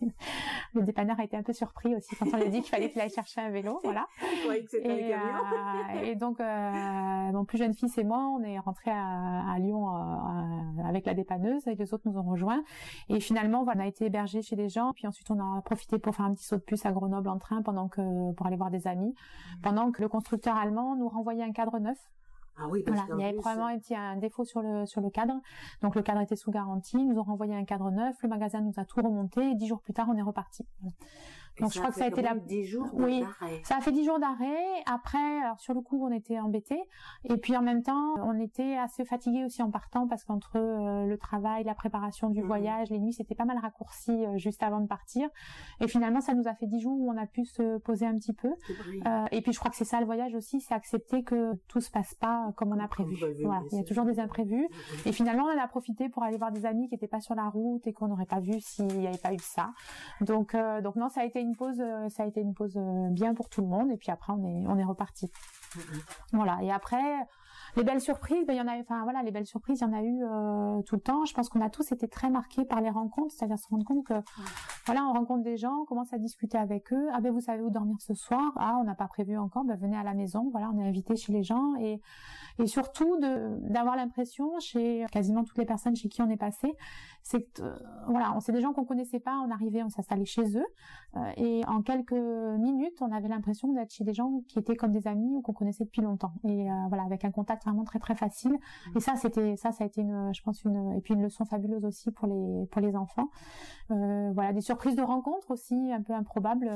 Le dépanneur a été un peu surpris aussi quand on lui a dit qu'il fallait qu'il aille chercher un vélo, voilà. Oui, que c'était un camion. Et donc mon plus jeune fils et moi, on est rentrés à Lyon avec la dépanneuse, et les autres nous ont rejoints. Et finalement, voilà, on a été hébergés chez des gens, puis ensuite on a profité pour faire un petit saut de puce à Grenoble en train pour aller voir des amis, pendant que le constructeur allemand nous renvoyait un cadre neuf. Ah oui, parce voilà, il y avait probablement un défaut sur le cadre. Donc le cadre était sous garantie, ils nous ont renvoyé un cadre neuf, le magasin nous a tout remonté et 10 jours plus tard on est reparti. Voilà. Donc je crois que ça a été 10 jours d'arrêt. Ça a fait 10 jours d'arrêt. Après, alors sur le coup, on était embêtés. Et puis en même temps, on était assez fatigués aussi en partant parce qu'entre le travail, la préparation du voyage, les nuits, c'était pas mal raccourci juste avant de partir. Et finalement, ça nous a fait 10 jours où on a pu se poser un petit peu. Et puis je crois que c'est ça le voyage aussi, c'est accepter que tout se passe pas comme on a prévu. Voilà, il y a toujours des imprévus. Et finalement, on en a profité pour aller voir des amis qui étaient pas sur la route et qu'on n'aurait pas vu s'il n'y avait pas eu ça. Donc non, ça a été une pause bien pour tout le monde, et puis après on est reparti. Voilà. Et après les belles surprises, il y en a, les belles surprises, il y en a eu tout le temps. Je pense qu'on a tous été très marqués par les rencontres, c'est-à-dire se rendre compte que on rencontre des gens, on commence à discuter avec eux. Ah ben vous savez où dormir ce soir? Ah, on n'a pas prévu encore, ben venez à la maison. Voilà, on est invité chez les gens, et surtout d'avoir l'impression chez quasiment toutes les personnes chez qui on est passé, c'est que c'est des gens qu'on connaissait pas, on arrivait, on s'installait chez eux, et en quelques minutes, on avait l'impression d'être chez des gens qui étaient comme des amis ou qu'on connaissait depuis longtemps, et avec un contact contact vraiment très très facile. Et ça a été je pense et puis une leçon fabuleuse aussi pour les enfants. Voilà, des surprises de rencontres aussi un peu improbables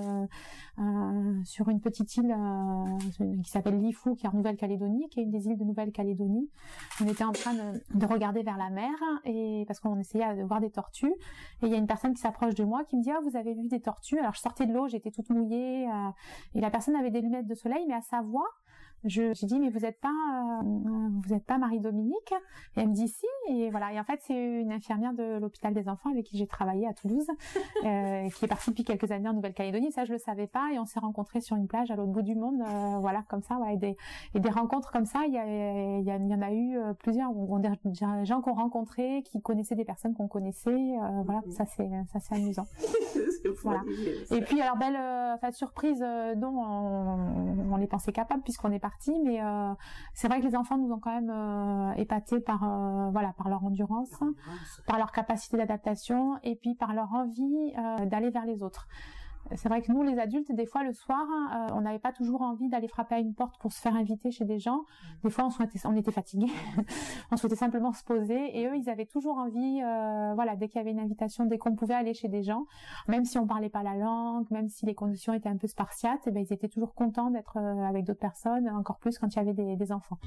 sur une petite île qui s'appelle Lifou, qui est en Nouvelle-Calédonie, qui est une des îles de Nouvelle-Calédonie. On était en train de regarder vers la mer et parce qu'on essayait de voir des tortues. Et il y a une personne qui s'approche de moi qui me dit vous avez vu des tortues? Alors je sortais de l'eau, j'étais toute mouillée et la personne avait des lunettes de soleil, mais à sa voix j'ai dit mais vous êtes pas Marie-Dominique? Et elle me dit si, et voilà. Et en fait c'est une infirmière de l'hôpital des enfants avec qui j'ai travaillé à Toulouse, qui est partie depuis quelques années en Nouvelle-Calédonie. Ça je le savais pas, et on s'est rencontrés sur une plage à l'autre bout du monde, voilà, comme ça, ouais. Et des rencontres comme ça, il y en a eu plusieurs, des gens qu'on rencontrait, qui connaissaient des personnes qu'on connaissait, voilà, ça c'est amusant. Voilà. Et puis alors surprise dont on les pensait capables puisqu'on est parti, mais c'est vrai que les enfants nous ont quand même épatés par leur endurance, par leur capacité d'adaptation et puis par leur envie d'aller vers les autres. C'est vrai que nous, les adultes, des fois le soir, on n'avait pas toujours envie d'aller frapper à une porte pour se faire inviter chez des gens. Des fois, on était fatigués, on souhaitait simplement se poser. Et eux, ils avaient toujours envie, dès qu'il y avait une invitation, dès qu'on pouvait aller chez des gens, même si on parlait pas la langue, même si les conditions étaient un peu spartiates, et ben ils étaient toujours contents d'être avec d'autres personnes, encore plus quand il y avait des enfants.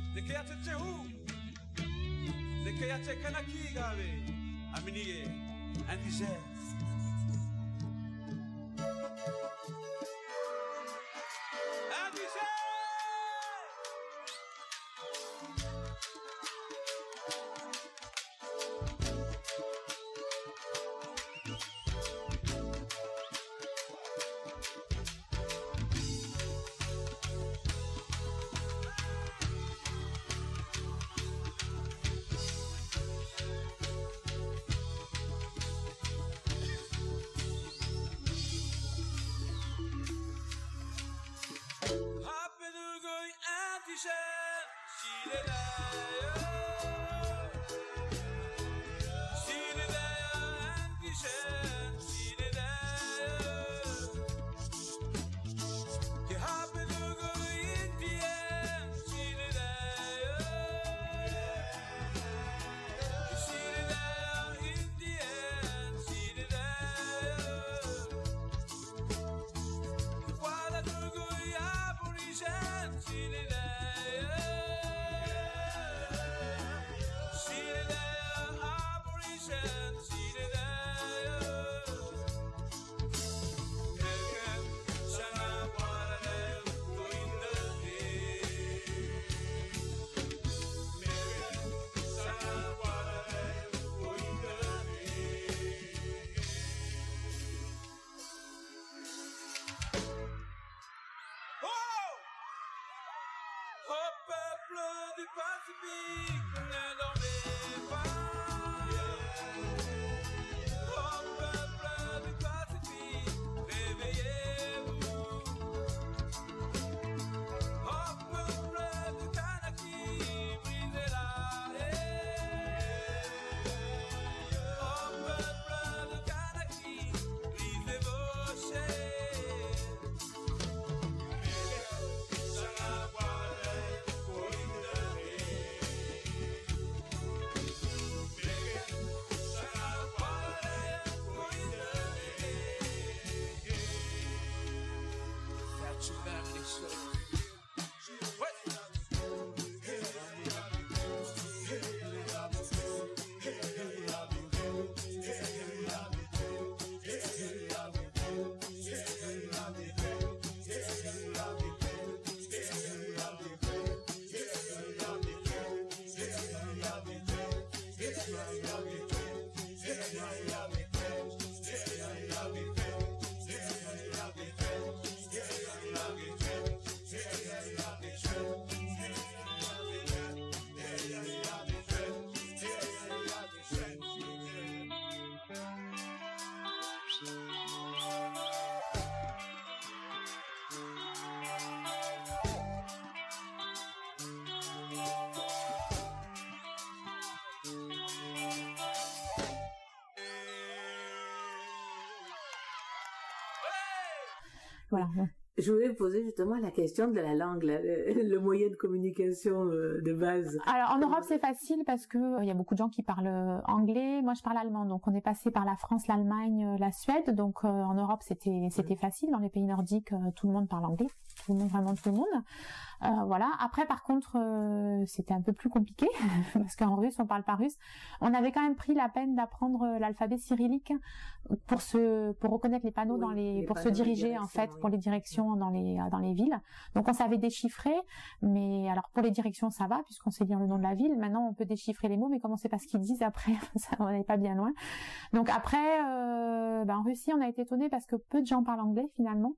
Voilà. Je voulais poser justement la question de la langue, le moyen de communication de base. Alors en Europe c'est facile parce que il y a beaucoup de gens qui parlent anglais. Moi je parle allemand, donc on est passé par la France, l'Allemagne, la Suède. Donc en Europe c'était facile. Dans les pays nordiques, tout le monde parle anglais, tout le monde, vraiment tout le monde. Voilà. Après par contre c'était un peu plus compliqué parce qu'en russe on parle pas russe. On avait quand même pris la peine d'apprendre l'alphabet cyrillique pour reconnaître les panneaux pour se diriger en fait, pour les directions dans les villes. Donc on savait déchiffrer, mais alors pour les directions ça va puisqu'on sait lire le nom de la ville. Maintenant on peut déchiffrer les mots, mais comme on sait pas ce qu'ils disent après, ça, on n'est pas bien loin. Donc après, en Russie on a été étonnés parce que peu de gens parlent anglais finalement.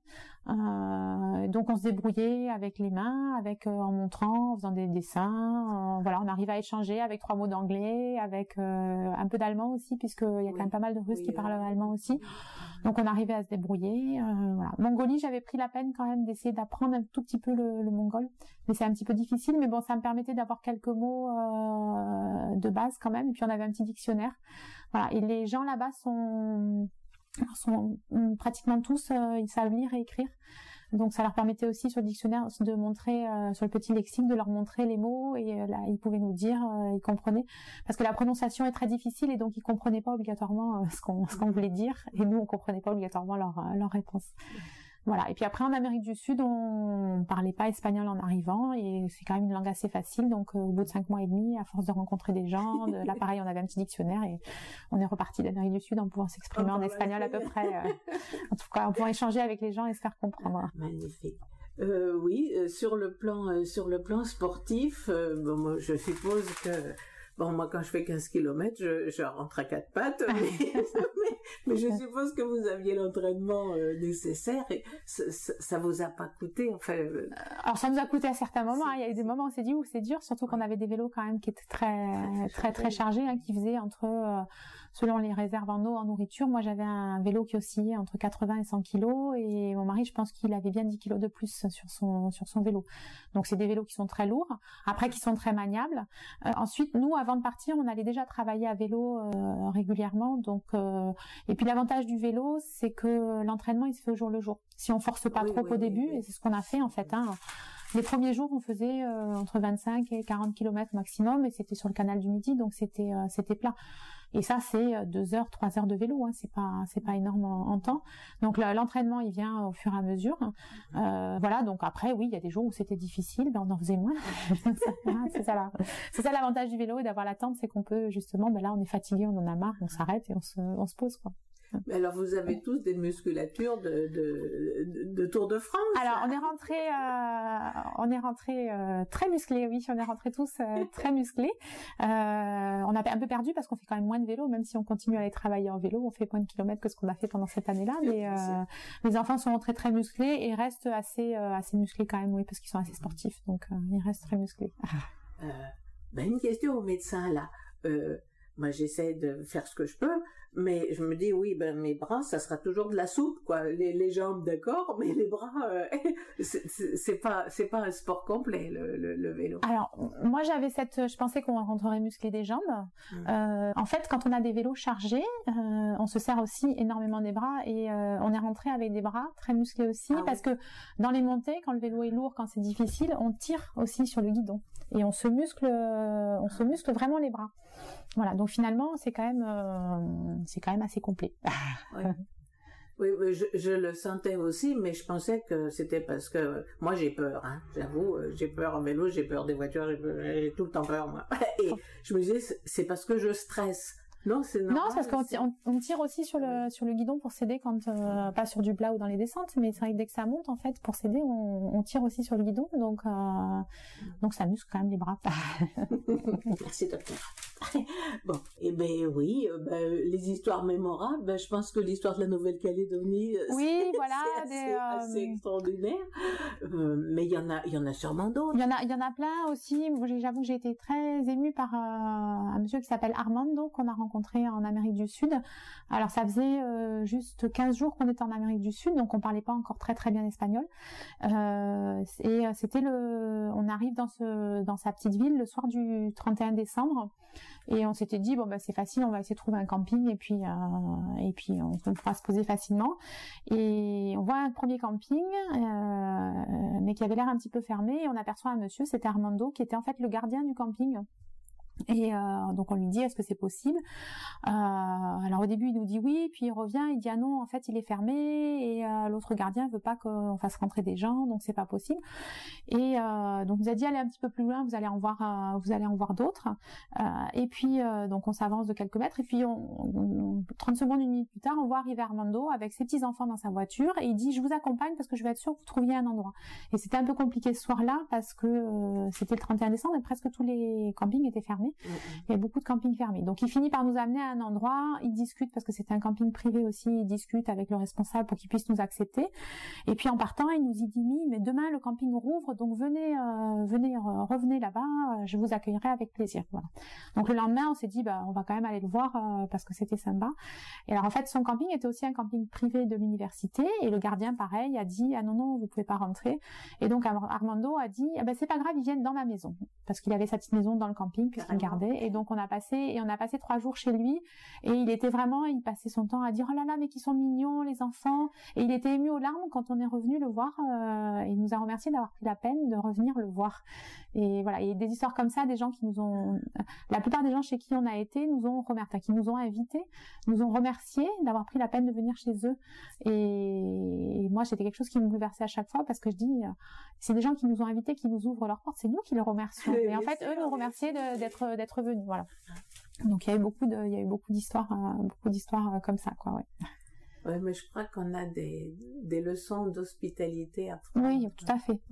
Donc on se débrouillait avec les mains, en montrant, en faisant des dessins. Voilà, on arrive à échanger avec 3 mots d'anglais, avec un peu d'allemand aussi puisqu'il y a quand même pas mal de Russes qui parlent allemand aussi. Donc on arrivait à se débrouiller. Voilà. Mongolie, j'avais pris la peine quand même d'essayer d'apprendre un tout petit peu le mongol, mais c'est un petit peu difficile. Mais bon, ça me permettait d'avoir quelques mots de base quand même. Et puis on avait un petit dictionnaire. Voilà. Et les gens là-bas sont pratiquement tous, ils savent lire et écrire. Donc ça leur permettait aussi sur le dictionnaire de montrer, sur le petit lexique, de leur montrer les mots et là ils pouvaient nous dire, ils comprenaient. Parce que la prononciation est très difficile et donc ils comprenaient pas obligatoirement ce qu'on voulait dire et nous on comprenait pas obligatoirement leur réponse. Voilà. Et puis après en Amérique du Sud on parlait pas espagnol en arrivant et c'est quand même une langue assez facile. Donc au bout de 5 mois et demi, à force de rencontrer des gens, là pareil on avait un petit dictionnaire et on est reparti d'Amérique du Sud en pouvant s'exprimer en espagnol à peu près. En tout cas, on pouvait échanger avec les gens et se faire comprendre. Magnifique. Oui, sur le plan sportif, moi, je suppose que moi, quand je fais 15 km, je rentre à 4 pattes, mais je suppose que vous aviez l'entraînement nécessaire et ça vous a pas coûté, enfin. Alors, ça nous a coûté à certains moments, hein. Il y a eu des moments où on s'est dit, c'est dur, surtout qu'on avait des vélos quand même qui étaient très chargés, hein, qui faisaient entre, selon les réserves en eau, en nourriture. Moi, j'avais un vélo qui oscillait entre 80 et 100 kilos et mon mari, je pense qu'il avait bien 10 kilos de plus sur son vélo. Donc, c'est des vélos qui sont très lourds, après qui sont très maniables. Ensuite, nous, avant de partir, on allait déjà travailler à vélo régulièrement. Donc, et puis l'avantage du vélo, c'est que l'entraînement, il se fait au jour le jour. Si on force pas trop au début, et c'est ce qu'on a fait en fait, hein. Les premiers jours, on faisait entre 25 et 40 km maximum, et c'était sur le canal du Midi, donc c'était plat. Et ça, c'est 2 heures, 3 heures de vélo, hein. C'est pas énorme en temps. Donc l'entraînement, il vient au fur et à mesure. Voilà. Donc après, oui, il y a des jours où c'était difficile, on en faisait moins. C'est ça l'avantage du vélo et d'avoir la tente, c'est qu'on peut justement, là, on est fatigué, on en a marre, on s'arrête et on se pose, quoi. Mais alors, vous avez tous des musculatures de Tour de France. Alors, on est rentré très musclés, oui, on est rentrés tous très musclés. On a un peu perdu parce qu'on fait quand même moins de vélo, même si on continue à aller travailler en vélo, on fait moins de kilomètres que ce qu'on a fait pendant cette année-là, mais les enfants sont rentrés très musclés et restent assez musclés quand même, oui, parce qu'ils sont assez sportifs, donc ils restent très musclés. Une question au médecin, là. Moi, j'essaie de faire ce que je peux, mais je me dis, oui, mes bras, ça sera toujours de la soupe, quoi. Les jambes, d'accord, mais les bras, c'est pas un sport complet, le vélo. Alors, moi, je pensais qu'on rentrerait musclé des jambes. En fait, quand on a des vélos chargés, on se sert aussi énormément des bras et on est rentré avec des bras très musclés aussi, parce que dans les montées, quand le vélo est lourd, quand c'est difficile, on tire aussi sur le guidon et on se muscle vraiment les bras. Voilà, donc finalement, c'est quand même assez complet. Oui, je le sentais aussi, mais je pensais que c'était parce que moi j'ai peur, hein, j'avoue, j'ai peur en vélo, j'ai peur des voitures, j'ai tout le temps peur, moi. Et je me disais, c'est parce que je stresse. Non, c'est normal. Non, c'est parce qu'on tire aussi sur le guidon pour s'aider quand pas sur du plat ou dans les descentes, mais c'est vrai que dès que ça monte en fait, pour s'aider, on tire aussi sur le guidon, donc ça muscle quand même les bras. Merci docteur. Bon, oui, les histoires mémorables, je pense que l'histoire de la Nouvelle-Calédonie, oui, voilà, c'est assez extraordinaire. Mais il y en a sûrement d'autres. Il y en a plein aussi. Moi, j'avoue que j'ai été très émue par un monsieur qui s'appelle Armando, qu'on a rencontré en Amérique du Sud. Alors ça faisait juste 15 jours qu'on était en Amérique du Sud, donc on parlait pas encore très très bien espagnol. Et c'était on arrive dans sa petite ville le soir du 31 décembre. Et on s'était dit, bon, bah, c'est facile, on va essayer de trouver un camping et puis on pourra se poser facilement. Et on voit un premier camping, mais qui avait l'air un petit peu fermé, et on aperçoit un monsieur, c'était Armando, qui était en fait le gardien du camping. Et donc on lui dit est-ce que c'est possible, alors au début il nous dit oui, puis il revient, il dit ah non en fait il est fermé, et l'autre gardien veut pas qu'on fasse rentrer des gens, donc c'est pas possible. Et donc il nous a dit allez un petit peu plus loin, vous allez en voir d'autres. Et puis donc on s'avance de quelques mètres, et puis 30 secondes, une minute plus tard, on voit arriver Armando avec ses petits enfants dans sa voiture, et il dit je vous accompagne parce que je vais être sûr que vous trouviez un endroit. Et c'était un peu compliqué ce soir-là parce que c'était le 31 décembre et presque tous les campings étaient fermés. Il y a beaucoup de campings fermés. Donc il finit par nous amener à un endroit, il discute, parce que c'était un camping privé aussi, il discute avec le responsable pour qu'il puisse nous accepter. Et puis en partant, il nous dit mais demain le camping rouvre, donc revenez là-bas, je vous accueillerai avec plaisir. Voilà. Donc le lendemain, on s'est dit on va quand même aller le voir parce que c'était sympa. Et alors en fait, son camping était aussi un camping privé de l'université, et le gardien pareil a dit ah non vous pouvez pas rentrer. Et donc Armando a dit c'est pas grave, ils viennent dans ma maison, parce qu'il avait sa petite maison dans le camping puisqu'il gardait. Et donc on a passé 3 jours chez lui, et il passait son temps à dire oh là là mais qu'ils sont mignons les enfants, et il était ému aux larmes quand on est revenu le voir, et il nous a remercié d'avoir pris la peine de revenir le voir. Et voilà, il y a des histoires comme ça, des gens qui nous ont, la plupart des gens chez qui on a été nous ont remercié, qui nous ont invités, nous ont remercié d'avoir pris la peine de venir chez eux. Et moi c'était quelque chose qui me bouleversait à chaque fois, parce que je dis c'est des gens qui nous ont invités, qui nous ouvrent leurs portes, c'est nous qui les remercions. Et en fait eux nous remerciaient d'être venus, voilà. Donc il y a eu beaucoup d'histoires comme ça, quoi. Ouais. Ouais, mais je crois qu'on a des leçons d'hospitalité à prendre. Oui, tout à fait.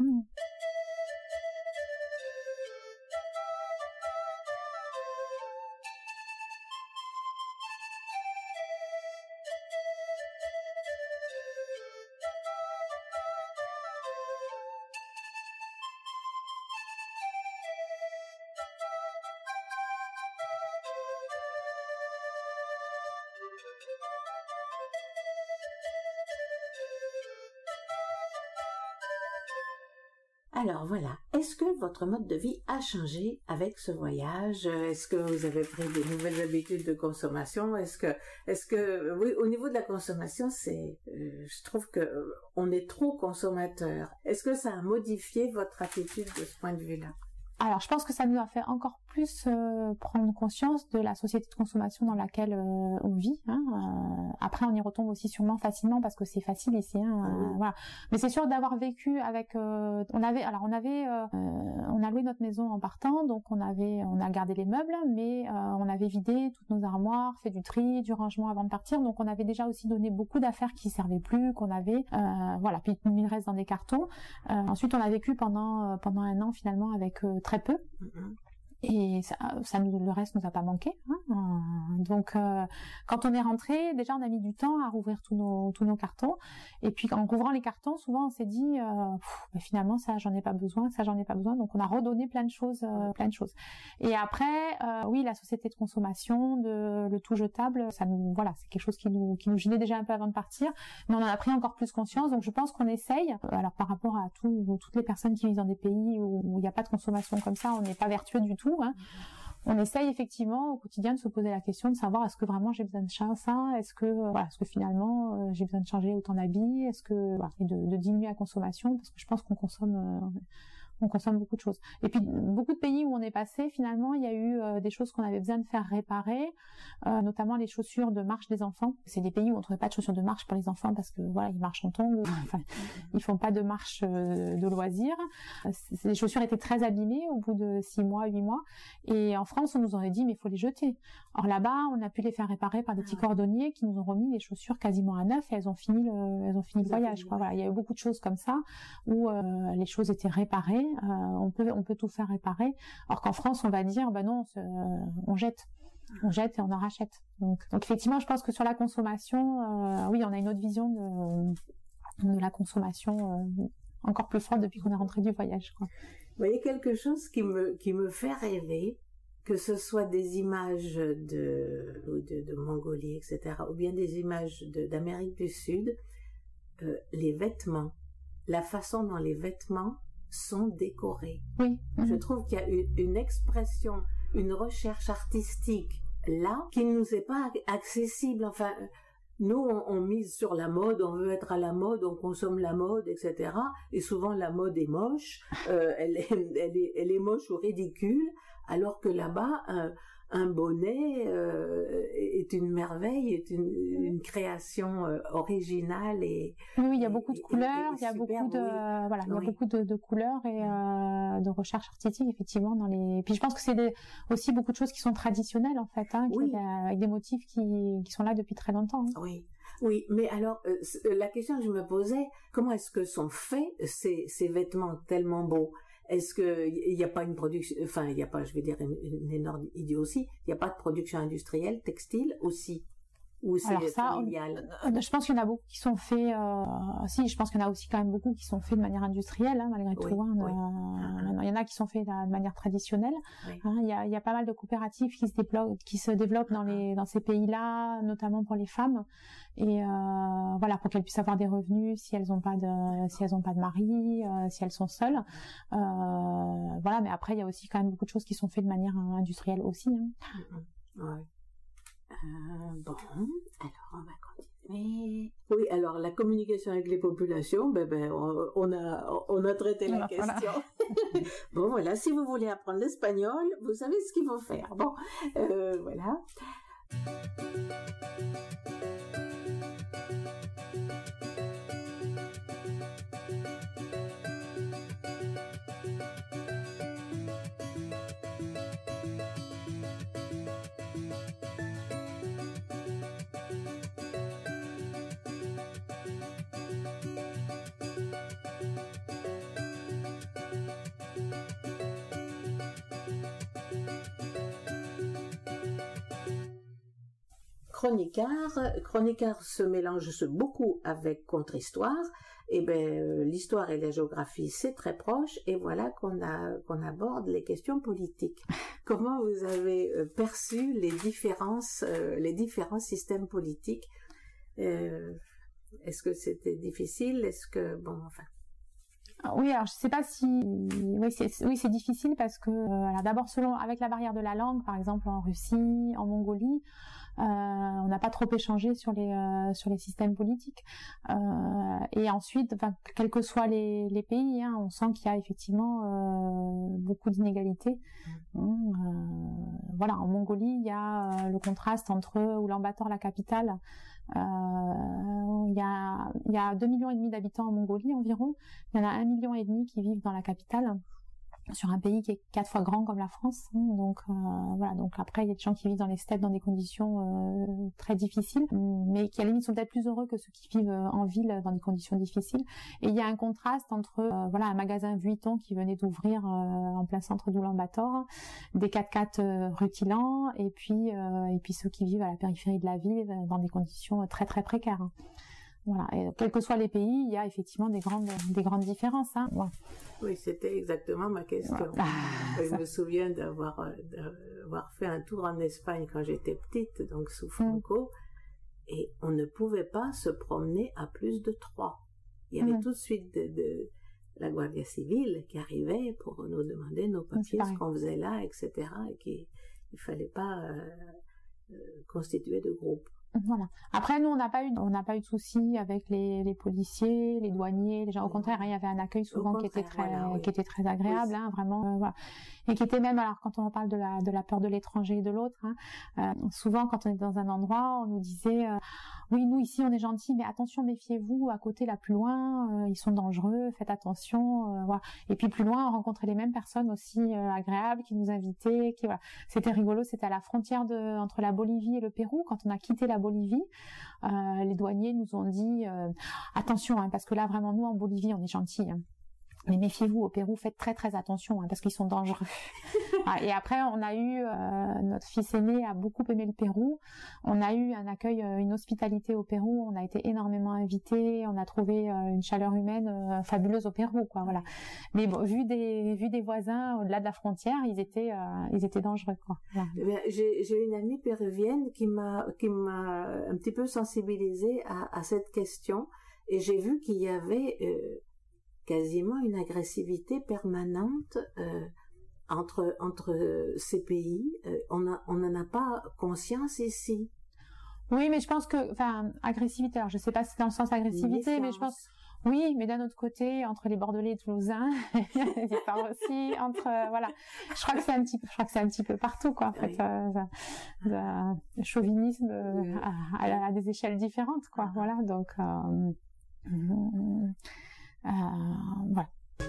Alors voilà, est-ce que votre mode de vie a changé avec ce voyage? Est-ce que vous avez pris de nouvelles habitudes de consommation? Est-ce que oui, au niveau de la consommation, je trouve que on est trop consommateur. Est-ce que ça a modifié votre attitude de ce point de vue-là? Alors, je pense que ça nous a fait encore plus prendre conscience de la société de consommation dans laquelle on vit. Après, on y retombe aussi sûrement facilement parce que c'est facile ici. Voilà. Mais c'est sûr d'avoir vécu avec. On a loué notre maison en partant, donc on a gardé les meubles, mais on avait vidé toutes nos armoires, fait du tri, du rangement avant de partir. Donc, on avait déjà aussi donné beaucoup d'affaires qui servaient plus, qu'on avait. Voilà. Puis il reste dans des cartons. Ensuite, on a vécu pendant un an finalement avec très peu. Et le reste nous a pas manqué. Donc, quand on est rentré, déjà on a mis du temps à rouvrir tous nos cartons. Et puis en rouvrant les cartons, souvent on s'est dit, finalement ça j'en ai pas besoin, ça j'en ai pas besoin. Donc on a redonné plein de choses. Et après, oui, la société de consommation, le tout jetable, c'est quelque chose qui nous gênait déjà un peu avant de partir. Mais on en a pris encore plus conscience. Donc je pense qu'on essaye. Alors par rapport à toutes les personnes qui vivent dans des pays où il n'y a pas de consommation comme ça, on n'est pas vertueux du tout. On essaye effectivement au quotidien de se poser la question de savoir est-ce que vraiment j'ai besoin de ça, est-ce que finalement j'ai besoin de changer autant d'habits, et de diminuer la consommation, parce que je pense qu'on consomme beaucoup de choses. Et puis beaucoup de pays où on est passé, finalement il y a eu des choses qu'on avait besoin de faire réparer, notamment les chaussures de marche des enfants. C'est des pays où on ne trouvait pas de chaussures de marche pour les enfants parce que ils marchent en tongs, ils font pas de marche de loisirs. Les chaussures étaient très abîmées au bout de 6 mois, 8 mois, et en France on nous aurait dit mais il faut les jeter. Or là-bas on a pu les faire réparer par des petits cordonniers qui nous ont remis les chaussures quasiment à neuf, et elles ont fini le voyage, quoi. Voilà, il y a eu beaucoup de choses comme ça où les choses étaient réparées. On peut tout faire réparer, alors qu'en France on va dire non, on jette et on en rachète. Donc effectivement je pense que sur la consommation, oui, on a une autre vision de la consommation encore plus forte depuis qu'on est rentré du voyage, quoi. Vous voyez, quelque chose qui me fait rêver, que ce soit des images de Mongolie, etc., ou bien des images d'Amérique du Sud, les vêtements, la façon dont les vêtements sont décorés. Oui. Je trouve qu'il y a une expression une recherche artistique là qui ne nous est pas accessible. Enfin, nous, on mise sur la mode, on veut être à la mode, on consomme la mode, etc. Et souvent, la mode est moche, elle est moche ou ridicule, alors que là-bas, un bonnet est une merveille, est une création originale et oui, il y a beaucoup de couleurs, il y a beaucoup de voilà, il y a beaucoup de couleurs et de recherche artistique effectivement dans les. Puis je pense que c'est aussi beaucoup de choses qui sont traditionnelles en fait, hein, avec des motifs qui sont là depuis très longtemps. Hein. Oui, mais alors la question que je me posais, comment est-ce que sont faits ces vêtements tellement beaux? Est-ce que il n'y a pas une production, enfin il n'y a pas, je vais dire une énorme idiotie, il n'y a pas de production industrielle textile aussi, ou c'est familial? Je pense qu'il y en a beaucoup qui sont faits. Si, je pense qu'il y en a aussi quand même beaucoup qui sont faits de manière industrielle, hein, malgré tout. Hein, il y en a qui sont faits de manière traditionnelle. Oui. Hein, il y a pas mal de coopératives qui se développent dans ces pays-là, notamment pour les femmes. Et voilà, pour qu'elles puissent avoir des revenus si elles n'ont pas de mari, si elles sont seules. Voilà, mais après il y a aussi quand même beaucoup de choses qui sont faites de manière industrielle aussi. Hein. Ouais. Bon, alors on va continuer. Oui, alors la communication avec les populations, on a traité la question. Voilà. Bon, voilà, si vous voulez apprendre l'espagnol, vous savez ce qu'il faut faire. Bon, voilà. Chroniqueur se mélange beaucoup avec contre-histoire. Et l'histoire et la géographie, c'est très proche. Et voilà qu'on aborde les questions politiques. Comment vous avez perçu les différents systèmes politiques? Est-ce que c'était difficile? Est-ce que Oui, alors je sais pas si c'est difficile parce que alors d'abord avec la barrière de la langue, par exemple en Russie, en Mongolie, on n'a pas trop échangé sur les systèmes politiques. Et ensuite, quels que soient les pays, hein, on sent qu'il y a effectivement beaucoup d'inégalités. Voilà, en Mongolie, il y a le contraste entre Oulan-Bator, la capitale. Il y a 2,5 millions d'habitants en Mongolie environ. Il y en a 1,5 million qui vivent dans la capitale, sur un pays qui est 4 fois grand comme la France. Donc voilà. Donc après, il y a des gens qui vivent dans les steppes dans des conditions très difficiles, mais qui à la limite sont peut-être plus heureux que ceux qui vivent en ville dans des conditions difficiles. Et il y a un contraste entre un magasin Vuitton qui venait d'ouvrir en plein centre d'Oulan-Bator, des 4x4 rutilants, et puis ceux qui vivent à la périphérie de la ville dans des conditions très très précaires. Voilà. Et quels que soient les pays, il y a effectivement des grandes différences. Hein. Ouais. Oui, c'était exactement ma question. Voilà. Je me souviens d'avoir fait un tour en Espagne quand j'étais petite, donc sous Franco, et on ne pouvait pas se promener à plus de 3. Il y avait tout de suite de la Guardia Civile qui arrivait pour nous demander nos papiers, ce qu'on faisait là, etc. Et qu'il ne fallait pas constituer de groupe. Voilà. Après, nous, on n'a pas eu de soucis avec les policiers, les douaniers, les gens. Au contraire, il y avait un accueil souvent qui était très agréable, hein, vraiment, voilà. Et qui était même, alors, quand on parle de la peur de l'étranger et de l'autre, hein, souvent, quand on est dans un endroit, on nous disait, oui, nous, ici, on est gentils, mais attention, méfiez-vous, à côté, là, plus loin, ils sont dangereux, faites attention, voilà. Et puis, plus loin, on rencontrait les mêmes personnes aussi agréables, qui nous invitaient, voilà. C'était rigolo, c'était à la frontière entre la Bolivie et le Pérou, quand on a quitté la Bolivie, les douaniers nous ont dit attention, hein, parce que là vraiment nous en Bolivie on est gentils, hein. Mais méfiez-vous, au Pérou, faites très très attention, hein, parce qu'ils sont dangereux. Et après, on a eu, notre fils aîné a beaucoup aimé le Pérou. On a eu un accueil, une hospitalité au Pérou. On a été énormément invités. On a trouvé une chaleur humaine fabuleuse au Pérou, quoi. Voilà. Mais bon, vu des voisins au-delà de la frontière, ils étaient dangereux, quoi. Voilà. J'ai une amie péruvienne qui m'a un petit peu sensibilisée à cette question, et j'ai vu qu'il y avait quasiment une agressivité permanente entre ces pays, on n'en a pas conscience ici. Oui, mais je pense que, agressivité, alors je sais pas si c'est dans le sens agressivité, mais je pense, oui, mais d'un autre côté, entre les Bordelais et Toulousains, il y a des histoires aussi, voilà. Je crois que c'est un petit peu partout, quoi, en fait, le chauvinisme, à des échelles différentes, quoi, voilà, donc, voilà.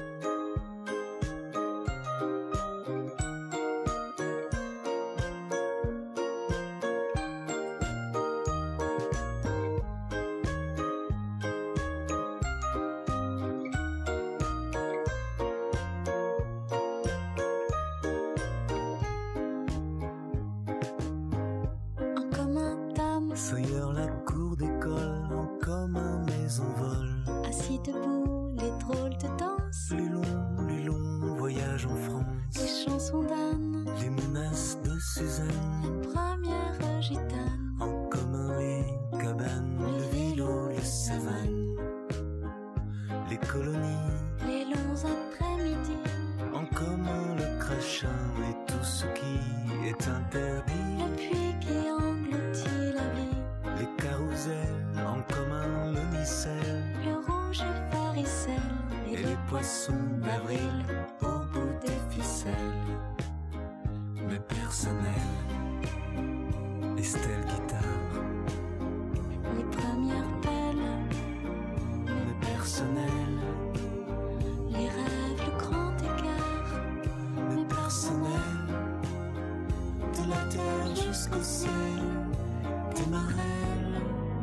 Feuilleur la cour d'école, en commun mais en vol. Assis debout, les drôles de danse. Les longs voyages en France. Les chansons d'Anne. Les menaces de Suzanne. La première gitane. En commun les cabanes, le vélo, les savanes. Les colonies. Les longs après-midi. En commun le crachin et tout ce qui est interdit. Le puits qui engloutit la vie. Les carousels, en commun le micelle. Le rouge varicelle. Et les poissons d'avril au bout des ficelles. Mais personnel, Estelle guitare. Les premières pelles. Mais personnel, les rêves, le grand écart. mais personnel. De la terre jusqu'au ciel, des marelles.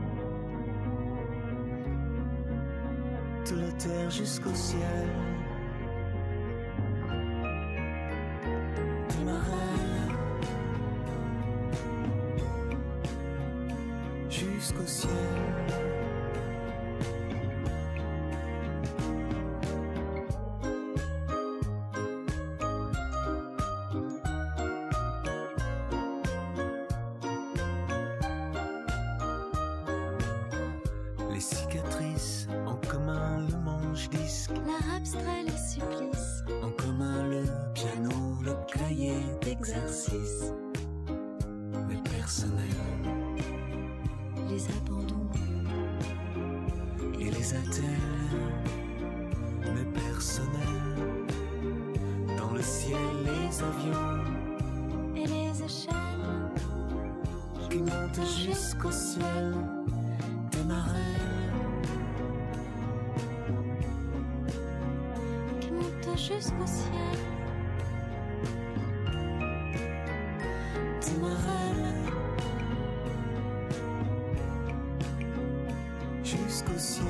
De la terre jusqu'au ciel, des marelles. Jusqu'au ciel. Les cicatrices, en commun le manche-disque. L'art abstrait, les supplices. En commun le piano, le cahier D'exercice. mais personnel. Les abandons. Et les attelles, mais personnel. Dans le ciel, les avions Et les échelles. qui montent jusqu'au ciel, des marelles. Qui montent jusqu'au ciel. Des marelles. Jusqu'au ciel.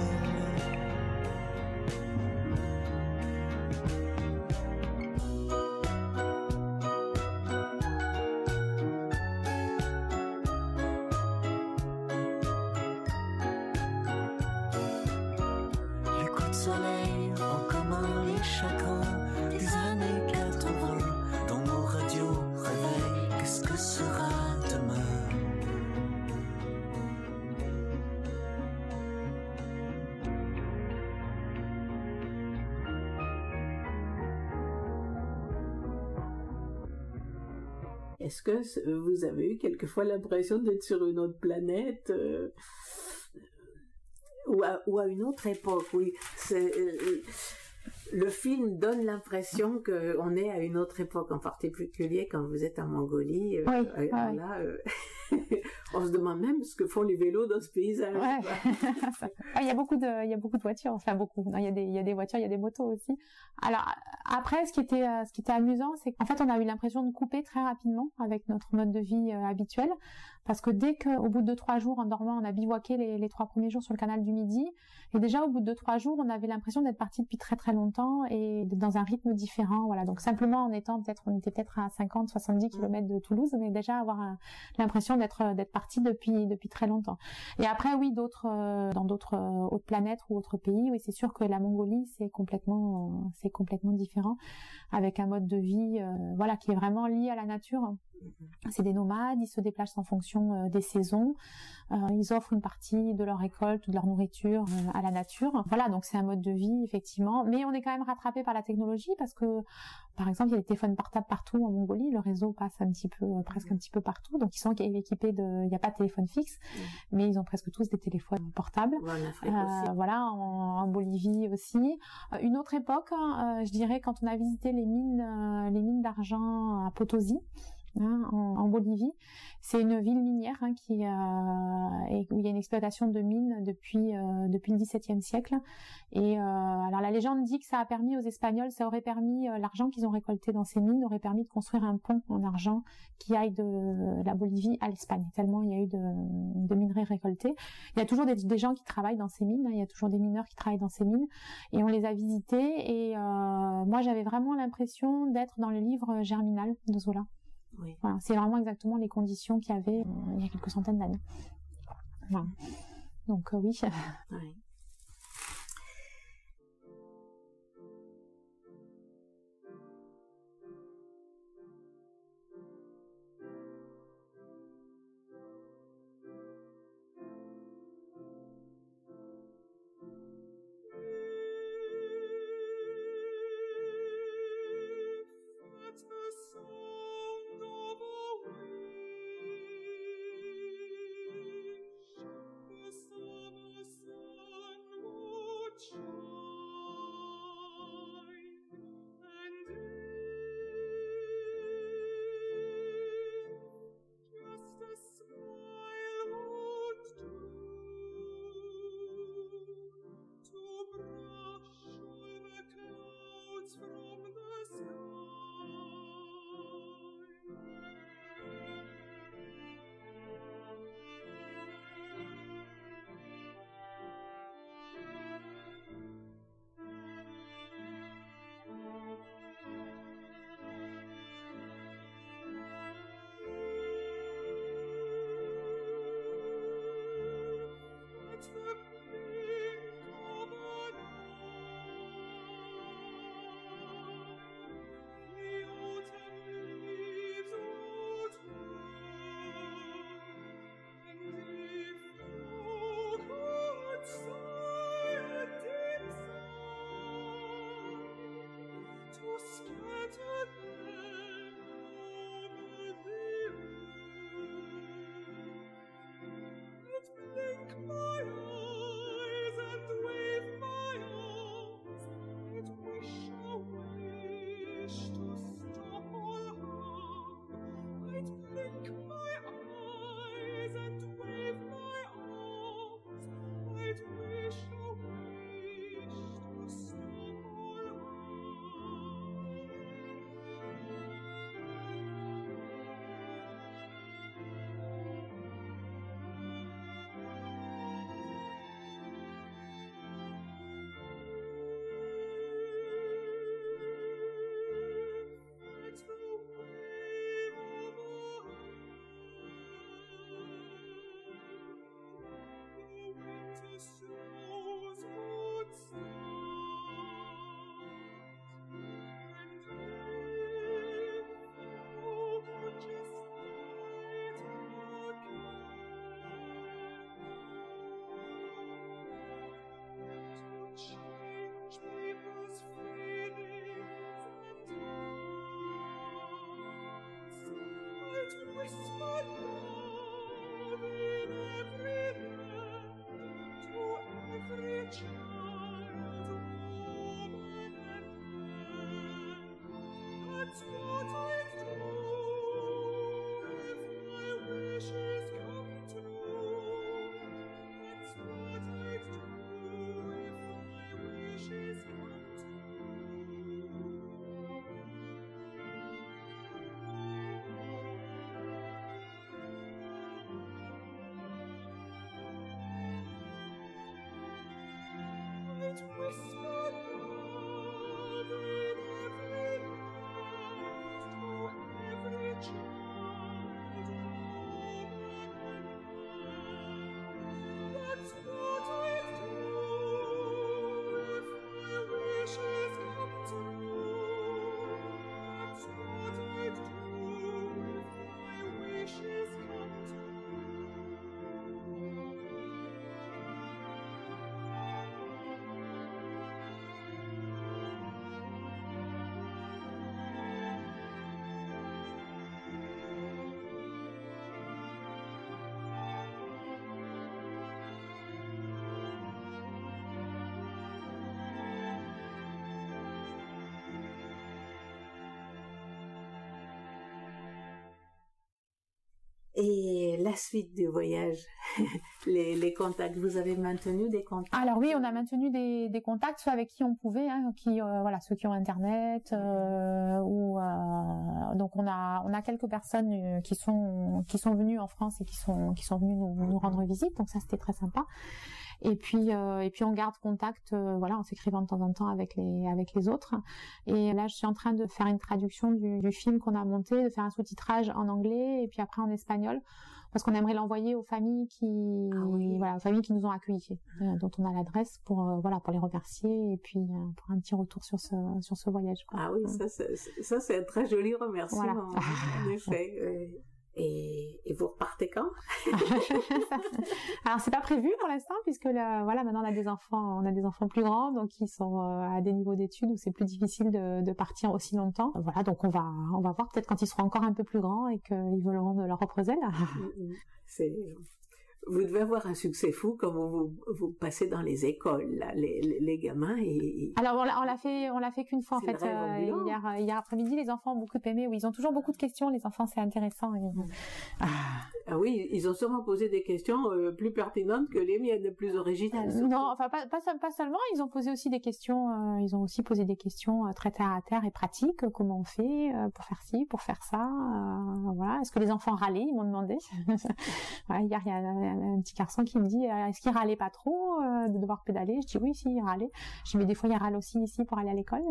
Les coups de soleil, en commun les chagrins des années 80. Dans nos radios réveil, qu'est-ce que sera demain? Est-ce que vous avez eu quelquefois l'impression d'être sur une autre planète ou à une autre époque? Oui, le film donne l'impression qu'on est à une autre époque, en particulier quand vous êtes en Mongolie. Là, on se demande même ce que font les vélos dans ce paysage. Ouais. Il y a beaucoup de voitures, enfin beaucoup. Non, il y a des voitures, il y a des motos aussi. Alors après, ce qui était amusant, c'est qu'en fait, on a eu l'impression de couper très rapidement avec notre mode de vie habituel, parce que dès qu'au bout de 2-3 jours en dormant, on a bivouaqué les 3 premiers jours sur le canal du Midi, et déjà au bout de 2-3 jours, on avait l'impression d'être parti depuis très très longtemps et dans un rythme différent. Voilà, donc simplement on était peut-être à 50-70 km de Toulouse, mais déjà avoir l'impression d'être parti depuis très longtemps. Et après, oui, dans d'autres autres planètes ou autres pays, oui, c'est sûr que la Mongolie c'est complètement différent, avec un mode de vie voilà, qui est vraiment lié à la nature. C'est des nomades, ils se déplacent en fonction des saisons, ils offrent une partie de leur récolte ou de leur nourriture à la nature. Voilà, donc c'est un mode de vie effectivement, mais on est quand même rattrapé par la technologie parce par exemple, il y a des téléphones portables partout en Mongolie. Le réseau passe presque un petit peu partout. Donc, ils sont équipés il n'y a pas de téléphone fixe, mais ils ont presque tous des téléphones portables. En Afrique aussi. Voilà, en Bolivie aussi. Une autre époque, je dirais, quand on a visité les mines d'argent à Potosi, en Bolivie. C'est une ville minière où il y a une exploitation de mines depuis le XVIIe siècle. Et alors la légende dit que ça aurait permis l'argent qu'ils ont récolté dans ces mines aurait permis de construire un pont en argent qui aille de la Bolivie à l'Espagne. Tellement il y a eu de minerais récoltés. Il y a toujours des gens qui travaillent dans ces mines. Il y a toujours des mineurs qui travaillent dans ces mines. Et on les a visités. Et moi j'avais vraiment l'impression d'être dans le livre Germinal de Zola. Oui. Voilà, c'est vraiment exactement les conditions qu'il y avait il y a quelques centaines d'années. Voilà. Donc oui. Oui. Et la suite du voyage, les contacts, vous avez maintenu des contacts? Alors oui, on a maintenu des contacts, ceux avec qui on pouvait, hein, voilà, ceux qui ont internet, donc on a quelques personnes qui sont venues en France et qui sont venues nous rendre visite, donc ça c'était très sympa. Et puis on garde contact, voilà, en s'écrivant de temps en temps avec les autres. Et là, je suis en train de faire une traduction du film qu'on a monté, de faire un sous-titrage en anglais et puis après en espagnol, parce qu'on aimerait l'envoyer aux familles voilà, aux familles qui nous ont accueillis, dont on a l'adresse pour les remercier et puis pour un petit retour sur ce voyage, quoi. Ah oui, ça c'est un très joli remerciement, voilà. En effet. Et vous repartez quand? Alors c'est pas prévu pour l'instant, puisque maintenant on a des enfants plus grands, donc ils sont à des niveaux d'études où c'est plus difficile de partir aussi longtemps. Voilà, donc on va voir peut-être quand ils seront encore un peu plus grands et qu'ils voleront de leur propre aile. Vous devez avoir un succès fou quand vous passez dans les écoles, là, les gamins. Alors on l'a fait qu'une fois en fait. Hier après-midi, les enfants ont beaucoup aimé. Oui, ils ont toujours beaucoup de questions. Les enfants, c'est intéressant. Ah oui, ils ont sûrement posé des questions plus pertinentes que les miennes, plus originales. Non, enfin pas seulement. Ils ont posé aussi des questions. Ils ont aussi posé des questions très terre à terre et pratiques. Comment on fait pour faire ci, pour faire ça. Voilà. Est-ce que les enfants râlaient? Ils m'ont demandé. Voilà, hier, il y a un petit garçon qui me dit est-ce qu'il râlait pas trop de devoir pédaler? Je dis oui, si, il râlait. Je dis mais des fois il râle aussi ici pour aller à l'école.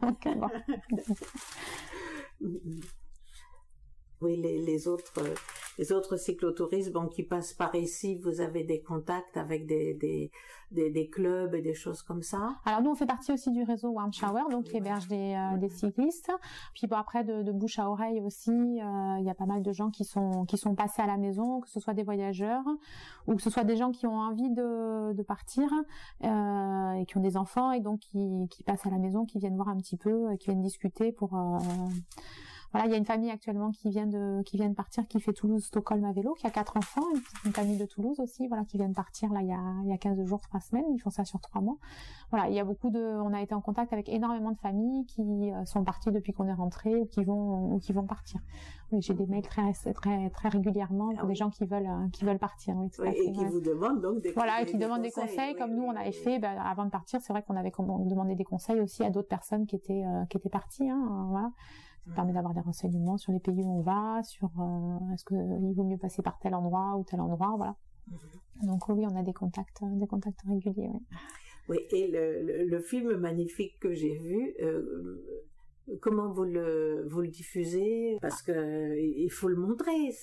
Oui, les autres cyclotouristes qui passent par ici, vous avez des contacts avec des clubs et des choses comme ça? Alors nous on fait partie aussi du réseau Warm Shower, donc qui héberge des cyclistes. Puis après de bouche à oreille aussi, il y a pas mal de gens qui sont passés à la maison, que ce soit des voyageurs ou que ce soit des gens qui ont envie de partir et qui ont des enfants et donc qui passent à la maison, qui viennent voir un petit peu, qui viennent discuter pour voilà, il y a une famille actuellement qui vient de partir, qui fait Toulouse-Stockholm à vélo, qui a 4 enfants, une famille de Toulouse aussi, voilà, qui vient de partir là il y a 15 jours, 3 semaines, ils font ça sur 3 mois. Voilà, il y a on a été en contact avec énormément de familles qui sont parties depuis qu'on est rentré ou qui vont partir. Oui, j'ai des mails très très régulièrement pour des gens qui veulent partir. Oui, et qui vous demandent donc des conseils. Voilà, et qui demandent des conseils, comme nous on avait fait avant de partir. C'est vrai qu'on avait demandé des conseils aussi à d'autres personnes qui étaient parties. Voilà. Ça permet d'avoir des renseignements sur les pays où on va, sur est-ce qu'il vaut mieux passer par tel endroit ou tel endroit, voilà. Donc oui, on a des contacts réguliers. Oui. Oui, et le film magnifique que j'ai vu, comment vous le diffusez? Parce que il faut le montrer,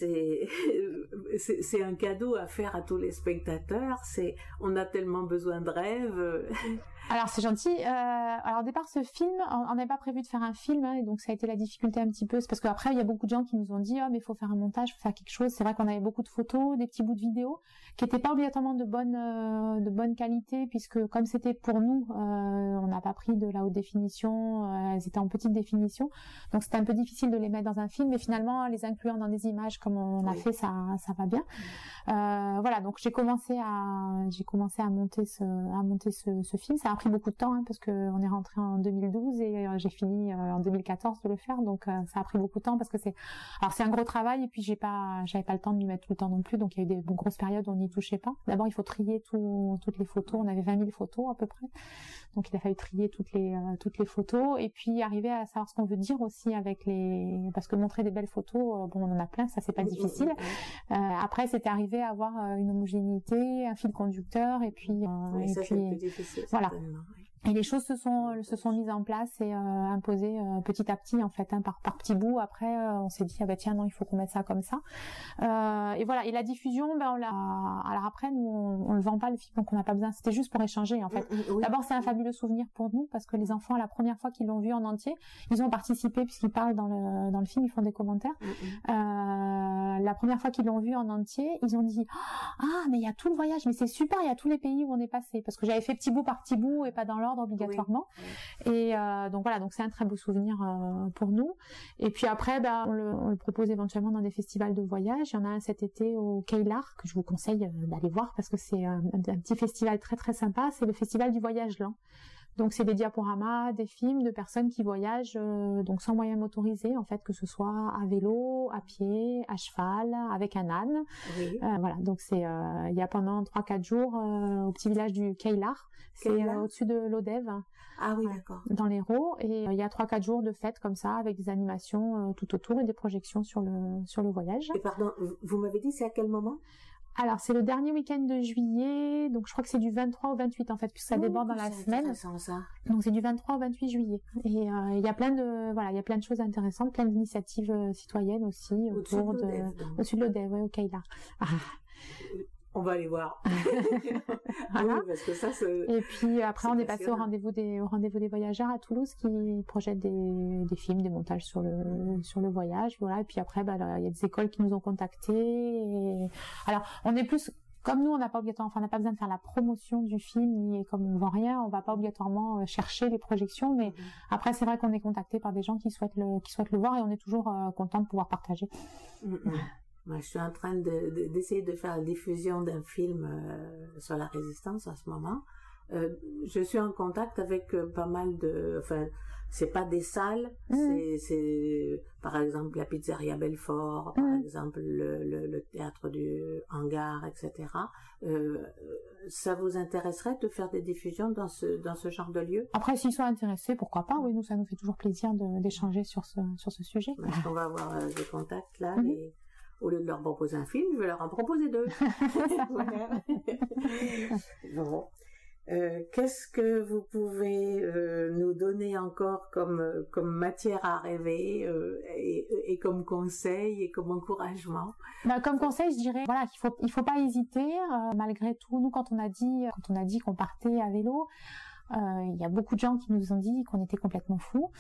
c'est un cadeau à faire à tous les spectateurs. On a tellement besoin de rêves. Alors c'est gentil. Alors au départ ce film, on n'avait pas prévu de faire un film, et donc ça a été la difficulté un petit peu. C'est parce qu'après il y a beaucoup de gens qui nous ont dit mais il faut faire un montage, il faut faire quelque chose. C'est vrai qu'on avait beaucoup de photos, des petits bouts de vidéos qui n'étaient pas obligatoirement de bonne qualité, puisque comme c'était pour nous, on n'a pas pris de la haute définition, elles étaient en petite définition, donc c'était un peu difficile de les mettre dans un film, mais finalement les incluant dans des images comme on a fait, ça va bien. Voilà, donc j'ai commencé à monter ce film. Ça a pris beaucoup de temps, parce que on est rentré en 2012 et j'ai fini en 2014 de le faire, donc ça a pris beaucoup de temps parce que c'est un gros travail, et puis j'avais pas le temps de m'y mettre tout le temps non plus, donc il y a eu des grosses périodes où on n'y touchait pas. D'abord il faut trier toutes les photos, on avait 20 000 photos à peu près, donc il a fallu trier toutes les photos et puis arriver à savoir ce qu'on veut dire aussi parce que montrer des belles photos, on en a plein, ça c'est pas difficile. Après c'était arriver à avoir une homogénéité, un fil conducteur, et puis c'est plus difficile, voilà. Et les choses se sont mises en place et imposées petit à petit, en fait, par petits bouts. Après, on s'est dit tiens, non, il faut qu'on mette ça comme ça. Et voilà. Et la diffusion, alors après, nous, on le vend pas le film, donc on n'a pas besoin. C'était juste pour échanger, en fait. Oui. D'abord, c'est un fabuleux souvenir pour nous parce que les enfants, la première fois qu'ils l'ont vu en entier, ils ont participé puisqu'ils parlent dans le film, ils font des commentaires. La première fois qu'ils l'ont vu en entier, ils ont dit mais il y a tout le voyage, mais c'est super, il y a tous les pays où on est passé, parce que j'avais fait petit bout par petit bout et pas dans l'ordre obligatoirement. Oui. Et donc voilà, donc c'est un très beau souvenir pour nous. Et puis après, on le propose éventuellement dans des festivals de voyage. Il y en a un cet été au Keilar que je vous conseille d'aller voir parce que c'est un petit festival très très sympa. C'est le festival du voyage lent. Donc c'est des diaporamas, des films de personnes qui voyagent donc sans moyens motorisés en fait, que ce soit à vélo, à pied, à cheval, avec un âne. Oui. Voilà, donc c'est il y a pendant 3-4 jours au petit village du Keilar, c'est au-dessus de l'Odève. Ah oui, d'accord. Dans l'Hérault, et il y a 3-4 jours de fête comme ça, avec des animations tout autour et des projections sur le voyage. Et pardon, vous m'avez dit c'est à quel moment? Alors, c'est le dernier week-end de juillet, donc je crois que c'est du 23 au 28 en fait, puisque ça déborde dans la semaine. Ça. Donc c'est du 23 au 28 juillet. Et il y a plein de choses intéressantes, plein d'initiatives citoyennes aussi au-dessus de l'Odève, ouais, au Keilar. On va aller voir. Voilà. Oui, parce que ça, et puis après, on est passé au rendez-vous des voyageurs à Toulouse qui projettent des films, des montages sur le voyage. Voilà. Et puis après, il y a des écoles qui nous ont contactés. Alors, on est plus comme nous, on n'a pas besoin de faire la promotion du film, ni comme on ne vend rien, on va pas obligatoirement chercher les projections. Mais après, c'est vrai qu'on est contacté par des gens qui souhaitent le voir, et on est toujours content de pouvoir partager. Moi, je suis en train d'essayer de faire la diffusion d'un film sur la résistance en ce moment. Je suis en contact avec pas mal c'est pas des salles, c'est par exemple la pizzeria Belfort, par exemple le théâtre du Hangar, etc. Ça vous intéresserait de faire des diffusions dans ce genre de lieu? Après, s'ils sont intéressés, pourquoi pas? Oui, nous, ça nous fait toujours plaisir d'échanger sur ce sujet. On va avoir des contacts là, et au lieu de leur proposer un film, je vais leur en proposer 2. Voilà. Bon. Qu'est-ce que vous pouvez nous donner encore comme matière à rêver et comme conseil et comme encouragement? Comme conseil, je dirais qu'il faut pas hésiter. Malgré tout, nous, quand on a dit qu'on partait à vélo, il y a beaucoup de gens qui nous ont dit qu'on était complètement fous.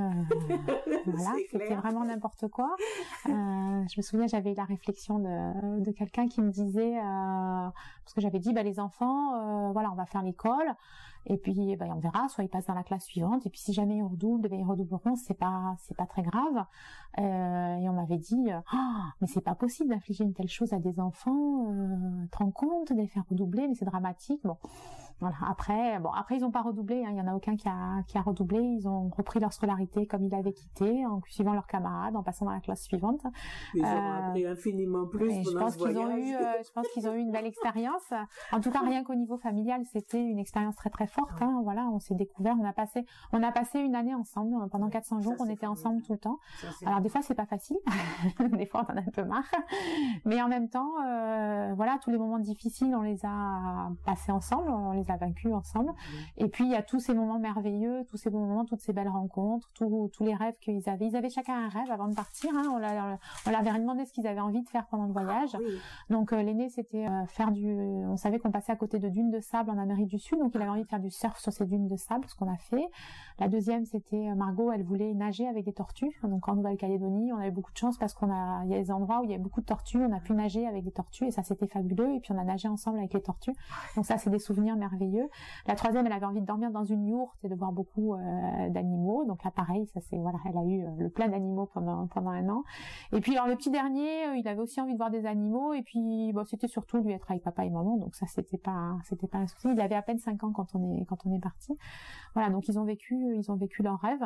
Voilà, c'était vraiment n'importe quoi. Je me souviens, j'avais eu la réflexion de quelqu'un qui me disait, parce que j'avais dit, les enfants, on va faire l'école, et puis on verra, soit ils passent dans la classe suivante, et puis si jamais ils redoublent, ils redoubleront, c'est pas très grave. Et on m'avait dit, mais c'est pas possible d'infliger une telle chose à des enfants, te rends compte, de les faire redoubler, mais c'est dramatique. Bon. Voilà. Après, ils n'ont pas redoublé. Il y en a aucun qui a redoublé. Ils ont repris leur scolarité comme ils l'avaient quitté, en suivant leurs camarades, en passant dans la classe suivante. Ils ont appris infiniment plus pendant ce voyage. Je pense qu'ils ont eu une belle expérience. En tout cas, rien qu'au niveau familial, c'était une expérience très très forte. Voilà, on s'est découvert. On a passé une année ensemble pendant 400 jours. On était ensemble tout le temps. Alors des fois, c'est pas facile. Des fois, on en a un peu marre. Mais en même temps, tous les moments difficiles, on les a passés ensemble. On les a vaincus ensemble. Et puis il y a tous ces moments merveilleux, tous ces bons moments, toutes ces belles rencontres, tous les rêves qu'ils avaient. Ils avaient chacun un rêve avant de partir. On leur avait demandé ce qu'ils avaient envie de faire pendant le voyage. Donc l'aîné, c'était on savait qu'on passait à côté de dunes de sable en Amérique du Sud, donc il avait envie de faire du surf sur ces dunes de sable, ce qu'on a fait. La deuxième, c'était Margot, elle voulait nager avec des tortues. Donc en Nouvelle-Calédonie, on avait beaucoup de chance parce il y a des endroits où il y a beaucoup de tortues, on a pu nager avec des tortues et ça c'était fabuleux. Et puis on a nagé ensemble avec les tortues. Donc ça, c'est des souvenirs merveilleux. La troisième, elle avait envie de dormir dans une yourte et de voir beaucoup d'animaux. Donc là, pareil, elle a eu le plein d'animaux pendant un an. Et puis alors le petit dernier, il avait aussi envie de voir des animaux. Et puis c'était surtout lui être avec papa et maman. Donc ça, c'était pas un souci. Il avait à peine 5 ans quand on est parti. Voilà, donc ils ont vécu leurs rêves.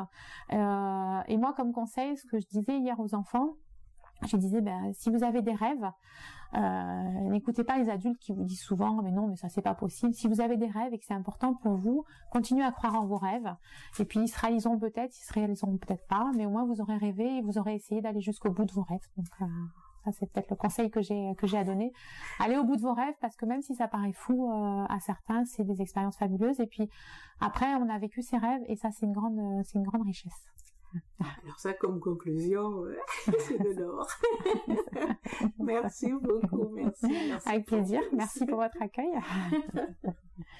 Et moi, comme conseil, ce que je disais hier aux enfants, je disais, si vous avez des rêves, n'écoutez pas les adultes qui vous disent souvent, mais non, mais ça c'est pas possible. Si vous avez des rêves et que c'est important pour vous, continuez à croire en vos rêves. Et puis ils se réaliseront peut-être pas, mais au moins vous aurez rêvé et vous aurez essayé d'aller jusqu'au bout de vos rêves. Donc ça c'est peut-être le conseil que j'ai à donner. Allez au bout de vos rêves, parce que même si ça paraît fou à certains, c'est des expériences fabuleuses. Et puis après, on a vécu ses rêves et ça c'est une grande richesse. Alors ça, comme conclusion, c'est de l'or. Merci beaucoup, merci. Avec plaisir, merci pour votre accueil.